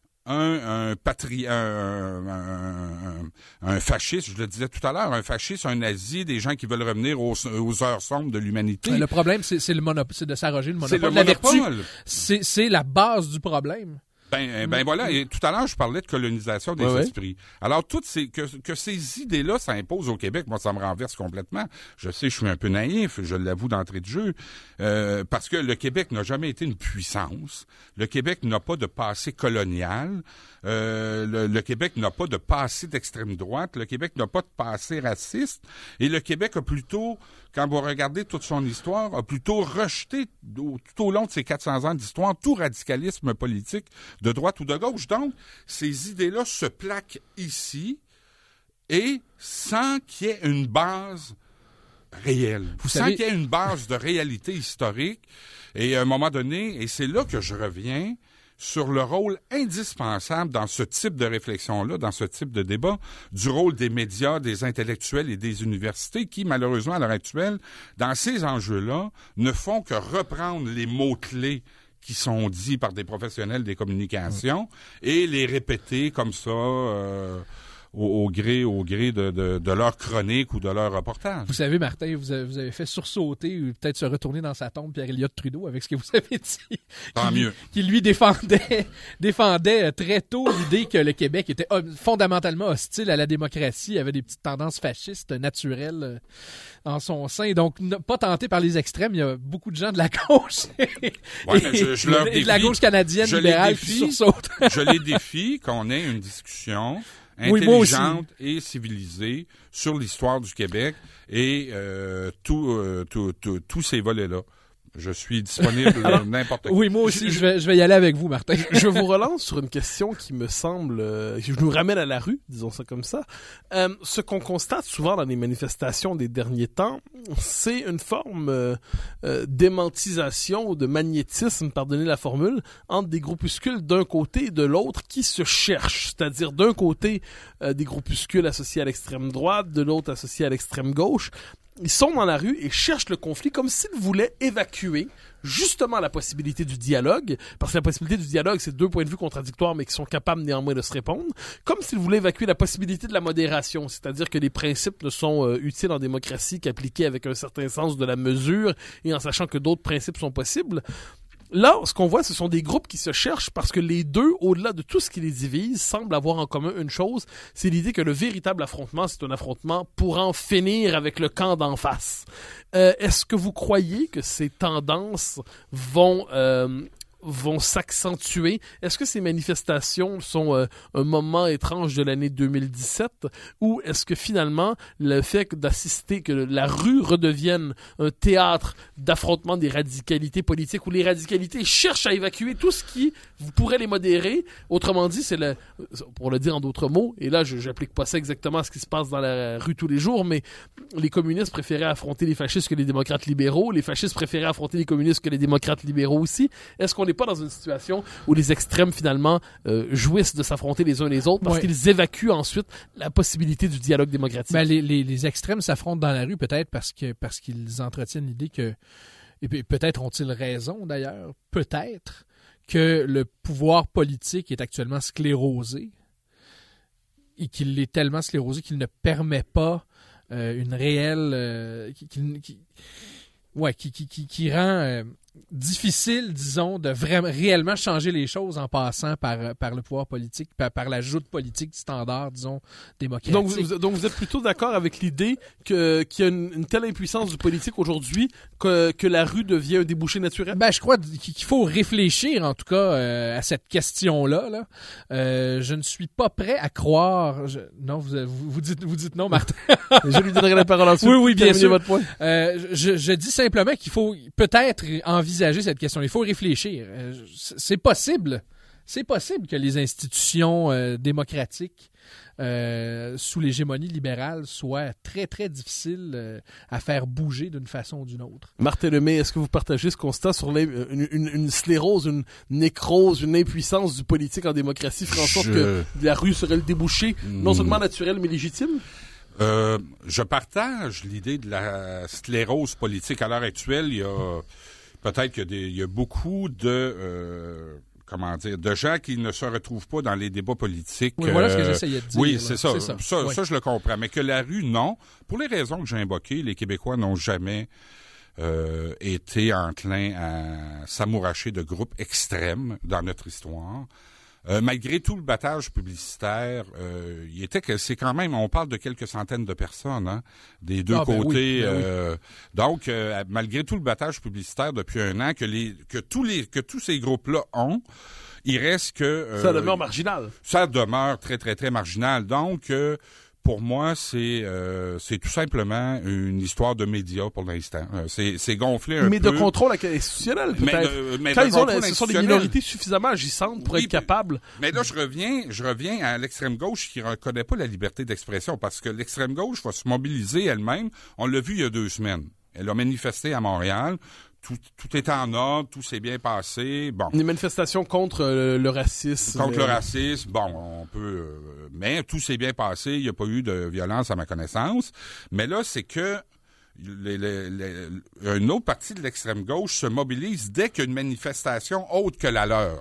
un, un patri, un, un, un, un fasciste, je le disais tout à l'heure, un fasciste, un nazi, des gens qui veulent revenir aux, aux heures sombres de l'humanité. Le problème, c'est, c'est, le monop- c'est de s'arroger le C'est monopole. le La vertu, monopole. c'est, c'est la base du problème. Ben, ben voilà, et tout à l'heure, je parlais de colonisation des Ouais, ouais. esprits. Alors, toutes ces, que, que ces idées-là s'imposent au Québec, moi, ça me renverse complètement. Je sais, je suis un peu naïf, je l'avoue d'entrée de jeu, euh, parce que le Québec n'a jamais été une puissance. Le Québec n'a pas de passé colonial. Euh, le, le Québec n'a pas de passé d'extrême droite. Le Québec n'a pas de passé raciste. Et le Québec a plutôt, quand vous regardez toute son histoire, a plutôt rejeté au- tout au long de ses quatre cents ans d'histoire tout radicalisme politique de droite ou de gauche. Donc, ces idées-là se plaquent ici et sans qu'il y ait une base réelle, Vous sans savez- qu'il y ait une base de réalité historique. Et à un moment donné, et c'est là que je reviens sur le rôle indispensable dans ce type de réflexion-là, dans ce type de débat, du rôle des médias, des intellectuels et des universités qui, malheureusement, à l'heure actuelle, dans ces enjeux-là, ne font que reprendre les mots-clés qui sont dits par des professionnels des communications et les répéter comme ça euh, au, au gré, au gré de, de, de leur chronique ou de leur reportage. Vous savez, Martin, vous avez, vous avez fait sursauter ou peut-être se retourner dans sa tombe Pierre-Éliott Trudeau avec ce que vous avez dit. Tant qui, mieux. Qui lui défendait, défendait très tôt l'idée que le Québec était ho- fondamentalement hostile à la démocratie, avait des petites tendances fascistes naturelles euh, en son sein. Donc, n- pas tenté par les extrêmes. Il y a beaucoup de gens de la gauche et, Ouais, mais je- je leur et de la défie- gauche canadienne je les libérale qui défie. sursautent. Je les défie qu'on ait une discussion Oui, moi aussi. intelligente et civilisée sur l'histoire du Québec et euh, tout, euh, tout, tout- tous ces volets-là. Je suis disponible Alors, n'importe quand. Oui, moi aussi, je vais, je vais y aller avec vous, Martin. Je vous relance sur une question qui me semble, euh, qui nous ramène à la rue, disons ça comme ça. Euh, ce qu'on constate souvent dans les manifestations des derniers temps, c'est une forme euh, euh, d'émantisation ou de magnétisme, pardonnez la formule, entre des groupuscules d'un côté et de l'autre qui se cherchent. C'est-à-dire d'un côté euh, des groupuscules associés à l'extrême droite, de l'autre associés à l'extrême gauche. Ils sont dans la rue et cherchent le conflit comme s'ils voulaient évacuer justement la possibilité du dialogue, parce que la possibilité du dialogue, c'est deux points de vue contradictoires, mais qui sont capables néanmoins de se répondre, comme s'ils voulaient évacuer la possibilité de la modération, c'est-à-dire que les principes ne sont euh, utiles en démocratie qu'appliqués avec un certain sens de la mesure et en sachant que d'autres principes sont possibles. Là, ce qu'on voit, ce sont des groupes qui se cherchent parce que les deux, au-delà de tout ce qui les divise, semblent avoir en commun une chose, c'est l'idée que le véritable affrontement, c'est un affrontement pour en finir avec le camp d'en face. Euh, est-ce que vous croyez que ces tendances vont... Euh, vont s'accentuer? Est-ce que ces manifestations sont euh, un moment étrange de l'année deux mille dix-sept ou est-ce que finalement le fait d'assister, que la rue redevienne un théâtre d'affrontement des radicalités politiques où les radicalités cherchent à évacuer tout ce qui vous pourrait les modérer, autrement dit, c'est le, pour le dire en d'autres mots, et là je n'applique pas ça exactement à ce qui se passe dans la rue tous les jours, mais les communistes préféraient affronter les fascistes que les démocrates libéraux, les fascistes préféraient affronter les communistes que les démocrates libéraux aussi. Est-ce qu'on est pas dans une situation où les extrêmes finalement euh, jouissent de s'affronter les uns les autres parce Ouais. qu'ils évacuent ensuite la possibilité du dialogue démocratique? Ben, les, les, les extrêmes s'affrontent dans la rue peut-être parce que parce qu'ils entretiennent l'idée que, et puis peut-être ont-ils raison d'ailleurs, peut-être que le pouvoir politique est actuellement sclérosé et qu'il est tellement sclérosé qu'il ne permet pas euh, une réelle... Euh, qui, qui, qui- ouais, qui, qui, qui, qui rend... Euh, difficile, disons, de vraiment réellement changer les choses en passant par, par le pouvoir politique, par, par la joute politique standard, disons, démocratique. Donc vous, donc vous êtes plutôt d'accord avec l'idée que, qu'il y a une, une telle impuissance du politique aujourd'hui que, que la rue devient un débouché naturel? Ben, je crois qu'il faut réfléchir, en tout cas, euh, à cette question-là. Là. Euh, je ne suis pas prêt à croire... Je... Non, vous, vous, vous, dites, vous dites non, Martin. Je lui donnerai la parole ensuite. Oui, oui, bien sûr. Votre point. Euh, je, je dis simplement qu'il faut peut-être envisager cette question. Il faut réfléchir. Euh, c'est possible. C'est possible que les institutions euh, démocratiques euh, sous l'hégémonie libérale soient très, très difficiles euh, à faire bouger d'une façon ou d'une autre. Martin Lemay, est-ce que vous partagez ce constat sur une, une, une sclérose, une nécrose, une impuissance du politique en démocratie ferait en sorte Je... que la rue serait le débouché, non seulement naturel, mais légitime? Euh, je partage l'idée de la sclérose politique. À l'heure actuelle, il y a peut-être qu'il y a, des, il y a beaucoup de euh, comment dire de gens qui ne se retrouvent pas dans les débats politiques. Oui, voilà ce que j'essayais de dire. Oui, là. c'est ça. C'est ça, Ça, oui. ça, je le comprends. Mais que la rue, non. Pour les raisons que j'ai invoquées, les Québécois n'ont jamais euh, été enclins à s'amouracher de groupes extrêmes dans notre histoire. Euh, malgré tout le battage publicitaire, euh, il était que c'est quand même, on parle de quelques centaines de personnes, hein, des deux ah, ben côtés. Oui, ben euh, oui. Donc, euh, malgré tout le battage publicitaire depuis un an que les que tous les que tous ces groupes-là ont, il reste que euh, ça demeure marginal. Ça demeure très très très marginal. Donc euh, pour moi, c'est euh, c'est tout simplement une histoire de médias pour l'instant. Euh, c'est c'est gonflé un mais peu. Mais de contrôle institutionnel, peut-être. Mais, mais Quand de ils ont, contrôle ce sont des minorités suffisamment agissantes pour oui, être capables. Mais là, je reviens, je reviens à l'extrême gauche qui reconnaît pas la liberté d'expression parce que l'extrême gauche va se mobiliser elle-même. On l'a vu il y a deux semaines. Elle a manifesté à Montréal. Tout, tout était en ordre, tout s'est bien passé. Bon. Une manifestation contre euh, le racisme. Contre le racisme, bon, on peut... Euh, mais tout s'est bien passé, il n'y a pas eu de violence à ma connaissance. Mais là, c'est que les, les, les, une autre partie de l'extrême gauche se mobilise dès qu'il y a une manifestation autre que la leur.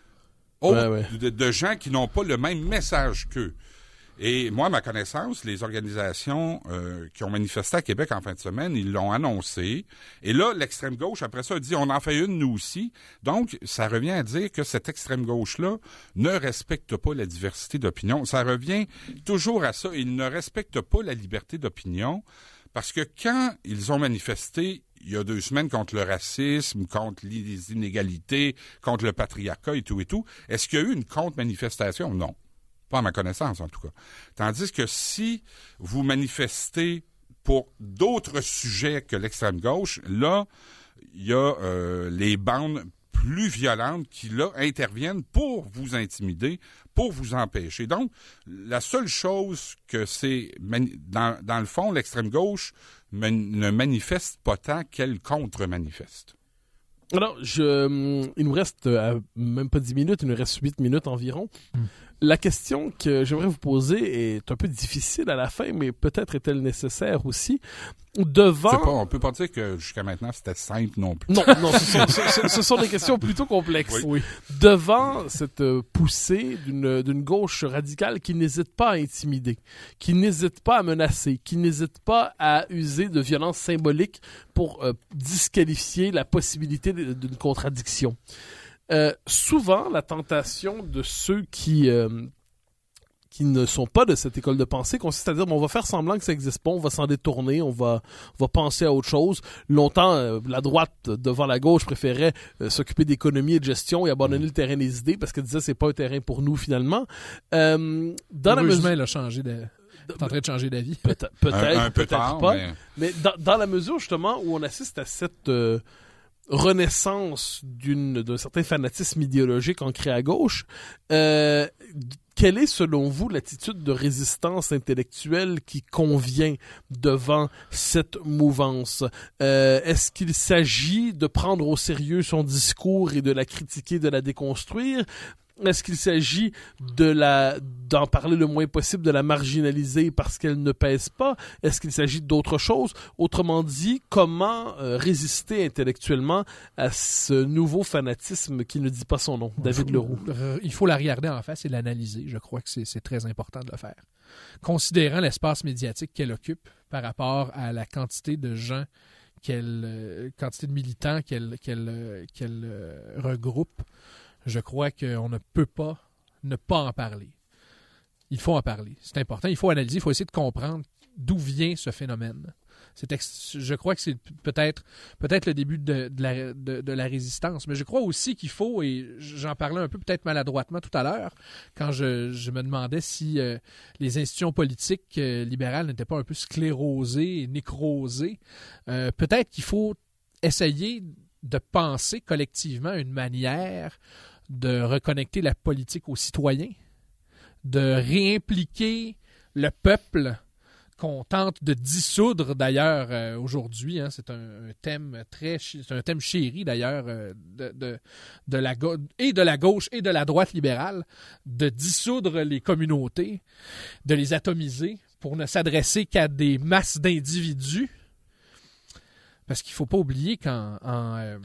Autre ouais, ouais. De, de gens qui n'ont pas le même message qu'eux. Et moi, à ma connaissance, les organisations euh, qui ont manifesté à Québec en fin de semaine, ils l'ont annoncé. Et là, l'extrême gauche, après ça, a dit, on en fait une, nous aussi. Donc, ça revient à dire que cette extrême gauche-là ne respecte pas la diversité d'opinion. Ça revient toujours à ça. Ils ne respectent pas la liberté d'opinion parce que quand ils ont manifesté il y a deux semaines contre le racisme, contre les inégalités, contre le patriarcat et tout et tout, est-ce qu'il y a eu une contre-manifestation? Non. Pas à ma connaissance, en tout cas. Tandis que si vous manifestez pour d'autres sujets que l'extrême gauche, là, il y a euh, les bandes plus violentes qui, là, interviennent pour vous intimider, pour vous empêcher. Donc, la seule chose que c'est... Dans, dans le fond, l'extrême gauche man, ne manifeste pas tant qu'elle contre-manifeste. Alors, je, il nous reste euh, même pas dix minutes, il nous reste huit minutes environ. Mm. La question que j'aimerais vous poser est un peu difficile à la fin, mais peut-être est-elle nécessaire aussi. Devant... C'est pas, on peut pas dire que jusqu'à maintenant c'était simple non plus. Non, non, ce sont, ce, ce sont des questions plutôt complexes. Oui. Devant cette poussée d'une, d'une gauche radicale qui n'hésite pas à intimider, qui n'hésite pas à menacer, qui n'hésite pas à user de violence symbolique pour euh, disqualifier la possibilité d'une contradiction. Euh, souvent, la tentation de ceux qui euh, qui ne sont pas de cette école de pensée consiste à dire bon, on va faire semblant que ça n'existe pas, on va s'en détourner, on va on va penser à autre chose. Longtemps, euh, la droite devant la gauche préférait euh, s'occuper d'économie et de gestion et abandonner le terrain des idées parce qu'elle disait c'est pas un terrain pour nous finalement. Euh, dans la mesure, elle a changé de... T'es en train de changer d'avis. Peut-être, peut-être, un, un peu peut-être tard, pas. Mais, mais dans, dans la mesure justement où on assiste à cette euh, renaissance d'une, d'un certain fanatisme idéologique ancré à gauche, euh, quelle est selon vous l'attitude de résistance intellectuelle qui convient devant cette mouvance? Euh, est-ce qu'il s'agit de prendre au sérieux son discours et de la critiquer, de la déconstruire? Est-ce qu'il s'agit de la d'en parler le moins possible, de la marginaliser parce qu'elle ne pèse pas? Est-ce qu'il s'agit d'autre chose? Autrement dit, comment euh, résister intellectuellement à ce nouveau fanatisme qui ne dit pas son nom? David Leroux. Il faut la regarder en face et l'analyser. Je crois que c'est, c'est très important de le faire. Considérant l'espace médiatique qu'elle occupe par rapport à la quantité de gens quelle euh, quantité de militants qu'elle, qu'elle, euh, qu'elle euh, regroupe, je crois qu'on ne peut pas ne pas en parler. Il faut en parler. C'est important. Il faut analyser. Il faut essayer de comprendre d'où vient ce phénomène. C'est ex- je crois que c'est peut-être, peut-être le début de, de, la, de, de la résistance. Mais je crois aussi qu'il faut, et j'en parlais un peu peut-être maladroitement tout à l'heure, quand je, je me demandais si euh, les institutions politiques euh, libérales n'étaient pas un peu sclérosées et nécrosées. Euh, peut-être qu'il faut essayer de penser collectivement une manière de reconnecter la politique aux citoyens, de réimpliquer le peuple qu'on tente de dissoudre d'ailleurs euh, aujourd'hui. Hein, c'est un, un thème très, c'est un thème chéri d'ailleurs euh, de, de, de la go- et de la gauche et de la droite libérale, de dissoudre les communautés, de les atomiser pour ne s'adresser qu'à des masses d'individus. Parce qu'il ne faut pas oublier qu'en en, euh,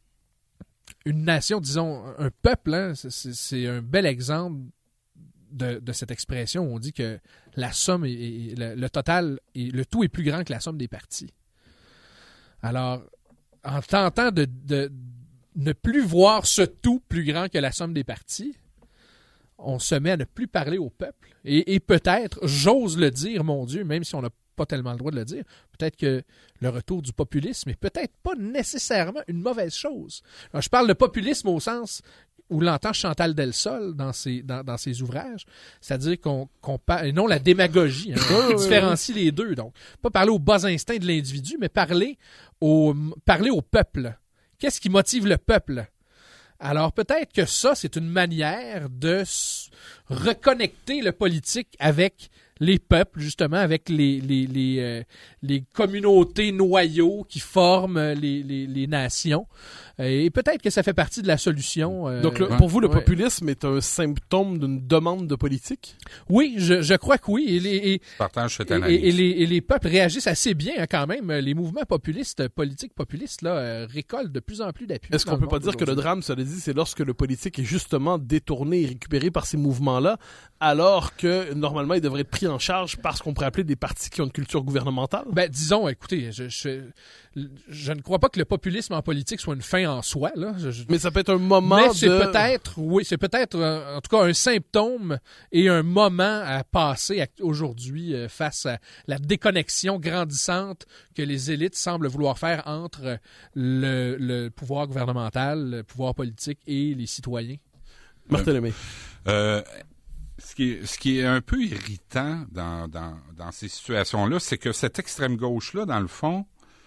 une nation, disons un peuple, hein, c'est, c'est un bel exemple De, de cette expression où on dit que la somme est, est, le, le total et le tout est plus grand que la somme des parties. Alors, en tentant de, de ne plus voir ce tout plus grand que la somme des parties, on se met à ne plus parler au peuple. Et, et peut-être, j'ose le dire, mon Dieu, même si on n'a pas tellement le droit de le dire, peut-être que le retour du populisme est peut-être pas nécessairement une mauvaise chose. Alors, je parle de populisme au sens où l'entend Chantal Delsol dans ses, dans, dans ses ouvrages, c'est-à-dire qu'on, qu'on parle, et non la démagogie, hein, on différencie les deux. Donc, pas parler aux bas instincts de l'individu, mais parler au, parler au peuple. Qu'est-ce qui motive le peuple? Alors, peut-être que ça, c'est une manière de s- reconnecter le politique avec les peuples, justement, avec les, les, les, euh, les communautés noyaux qui forment les, les, les nations. Et peut-être que ça fait partie de la solution. Euh, Donc, le, pour vous, le ouais. populisme est un symptôme d'une demande de politique? Oui, je, je crois que oui. Et les, et, Partage cette et, analyse. et les, et les peuples réagissent assez bien hein, quand même. Les mouvements populistes, politiques populistes, là, euh, récoltent de plus en plus d'appui. Est-ce qu'on peut pas dire que le drame, cela dit, c'est lorsque le politique est justement détourné et récupéré par ces mouvements-là, alors que, normalement, il devrait être pris en charge par ce qu'on pourrait appeler des partis qui ont une culture gouvernementale? Ben, disons, écoutez, je, je, je ne crois pas que le populisme en politique soit une fin en soi, là. Je, je... Mais ça peut être un moment Mais de... c'est peut-être, oui, c'est peut-être, euh, en tout cas, un symptôme et un moment à passer à, aujourd'hui euh, face à la déconnexion grandissante que les élites semblent vouloir faire entre le, le pouvoir gouvernemental, le pouvoir politique et les citoyens. Martin Lemay. Euh, ce, qui est, ce qui est un peu irritant dans, dans, dans ces situations-là, c'est que cette extrême gauche-là, dans le fond,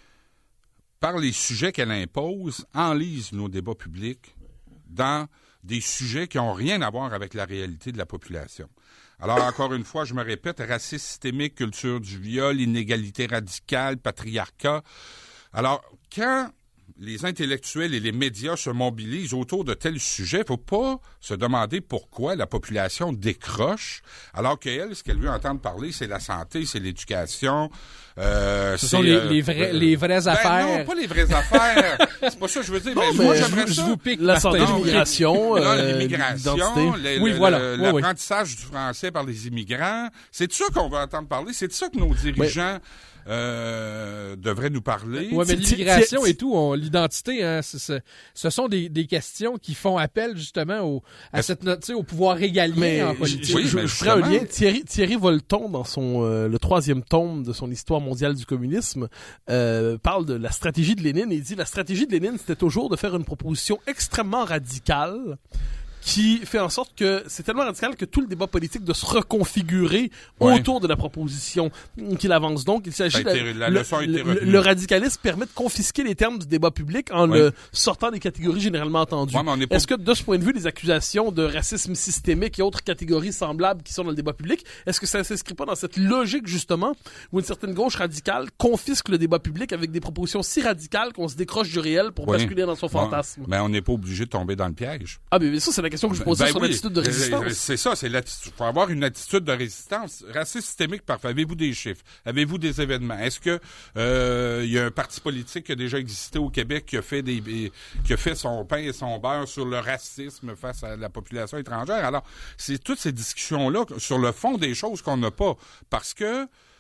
par les sujets qu'elle impose, enlise nos débats publics dans des sujets qui n'ont rien à voir avec la réalité de la population. Alors, encore une fois, je me répète, racisme systémique, culture du viol, inégalité radicale, patriarcat. Alors, quand les intellectuels et les médias se mobilisent autour de tels sujets, il ne faut pas se demander pourquoi la population décroche, alors qu'elle, ce qu'elle veut entendre parler, c'est la santé, c'est l'éducation. Euh, Ce c'est, sont les, euh, les, vrais, euh, les vraies ben affaires. non, pas les vraies affaires. C'est pas ça que je veux dire. Non, mais mais moi, je j'aimerais vous- ça. je vous pique, La Martin. santé, Non, l'immigration, Là, euh, l'immigration, l'identité. le- Oui, le- voilà. le- Oui, oui. l'apprentissage du français par les immigrants. C'est de ça qu'on va entendre parler. C'est de ça que nos dirigeants euh, devraient nous parler. Ouais, mais C'est- l'immigration c'est- et tout, on, l'identité, hein, c'est- c'est- ce sont des, des questions qui font appel justement au, à Est-ce- cette, note- tu sais, au pouvoir régalien Mais en je, politique. je- Oui, je- mais je ferai un justement. lien. Thierry, Thierry Volton, dans son euh, le troisième tome de son Histoire mondiale du communisme, euh, parle de la stratégie de Lénine et il dit la stratégie de Lénine, c'était toujours de faire une proposition extrêmement radicale qui fait en sorte que c'est tellement radical que tout le débat politique de se reconfigurer Ouais. autour de la proposition qu'il avance. Donc, il s'agit Ça a été- de- la le, leçon a été le- retenue. le radicalisme permet de confisquer les termes du débat public en Ouais. le sortant des catégories généralement entendues. Ouais, mais on n'est pas- Est-ce que de ce point de vue, les accusations de racisme systémique et autres catégories semblables qui sont dans le débat public, est-ce que ça ne s'inscrit pas dans cette logique justement où une certaine gauche radicale confisque le débat public avec des propositions si radicales qu'on se décroche du réel pour Oui. basculer dans son fantasme? Ouais. Mais on n'est pas obligé de tomber dans le piège. Ah, mais ça, c'est la question que je posais Ben sur oui. l'attitude de résistance. C'est ça, c'est l'attitude. Il faut avoir une attitude de résistance. Racisme systémique, parfait. Avez-vous des chiffres? Avez-vous des événements? Est-ce que euh, il y a un parti politique qui a déjà existé au Québec qui a fait des qui a fait son pain et son beurre sur le racisme face à la population étrangère? Alors, c'est toutes ces discussions-là sur le fond des choses qu'on n'a pas. Parce que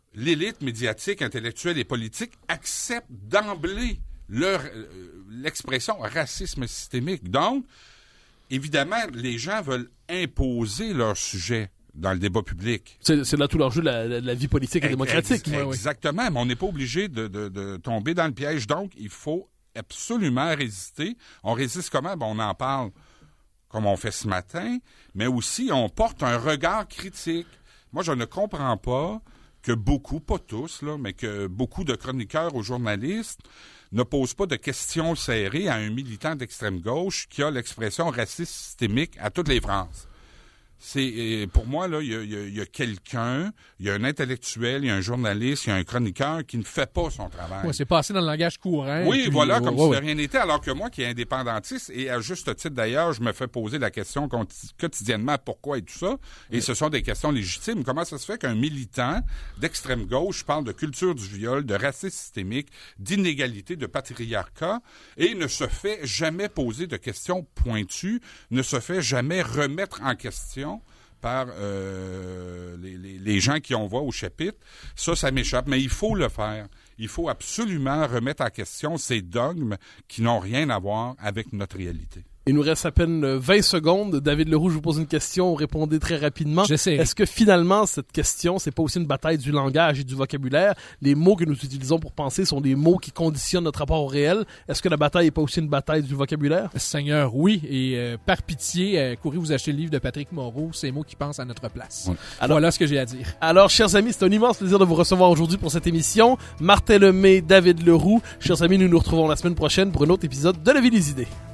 l'élite médiatique, intellectuelle et politique accepte d'emblée leur, euh, l'expression racisme systémique. Donc, évidemment, les gens veulent imposer leur sujet dans le débat public. C'est, c'est là tout l'enjeu de la, la, la vie politique et Ex- démocratique. Ex- exactement, mais on n'est pas obligé de, de, de tomber dans le piège. Donc, il faut absolument résister. On résiste comment? Ben, on en parle comme on fait ce matin, mais aussi on porte un regard critique. Moi, je ne comprends pas que beaucoup, pas tous, là, mais que beaucoup de chroniqueurs ou journalistes ne posent pas de questions serrées à un militant d'extrême gauche qui a l'expression raciste systémique à toutes les phrases. C'est, pour moi, là, il y a, y a, y a quelqu'un, il y a un intellectuel, il y a un journaliste, il y a un chroniqueur qui ne fait pas son travail. Ouais, c'est passé dans le langage courant. Oui, puis, voilà, euh, comme ouais, si ouais. de rien n'était, alors que moi, qui est indépendantiste, et à juste titre d'ailleurs, je me fais poser la question quotidiennement pourquoi et tout ça, et oui. Ce sont des questions légitimes. Comment ça se fait qu'un militant d'extrême gauche parle de culture du viol, de racisme systémique, d'inégalité, de patriarcat, et ne se fait jamais poser de questions pointues, ne se fait jamais remettre en question par euh, les, les, les gens qui on voit au chapitre. Ça, ça m'échappe, mais il faut le faire. Il faut absolument remettre en question ces dogmes qui n'ont rien à voir avec notre réalité. Il nous reste à peine vingt secondes. David Leroux, je vous pose une question. Vous répondez très rapidement. J'essaie. Est-ce que finalement, cette question, c'est pas aussi une bataille du langage et du vocabulaire? Les mots que nous utilisons pour penser sont des mots qui conditionnent notre rapport au réel. Est-ce que la bataille est pas aussi une bataille du vocabulaire? Seigneur, oui. Et euh, par pitié, euh, courez vous acheter le livre de Patrick Moreau, Ces mots qui pensent à notre place. Oui. Alors, voilà ce que j'ai à dire. Alors, chers amis, c'est un immense plaisir de vous recevoir aujourd'hui pour cette émission. Martin Lemay, David Leroux. Chers amis, nous nous retrouvons la semaine prochaine pour un autre épisode de La Vie des idées.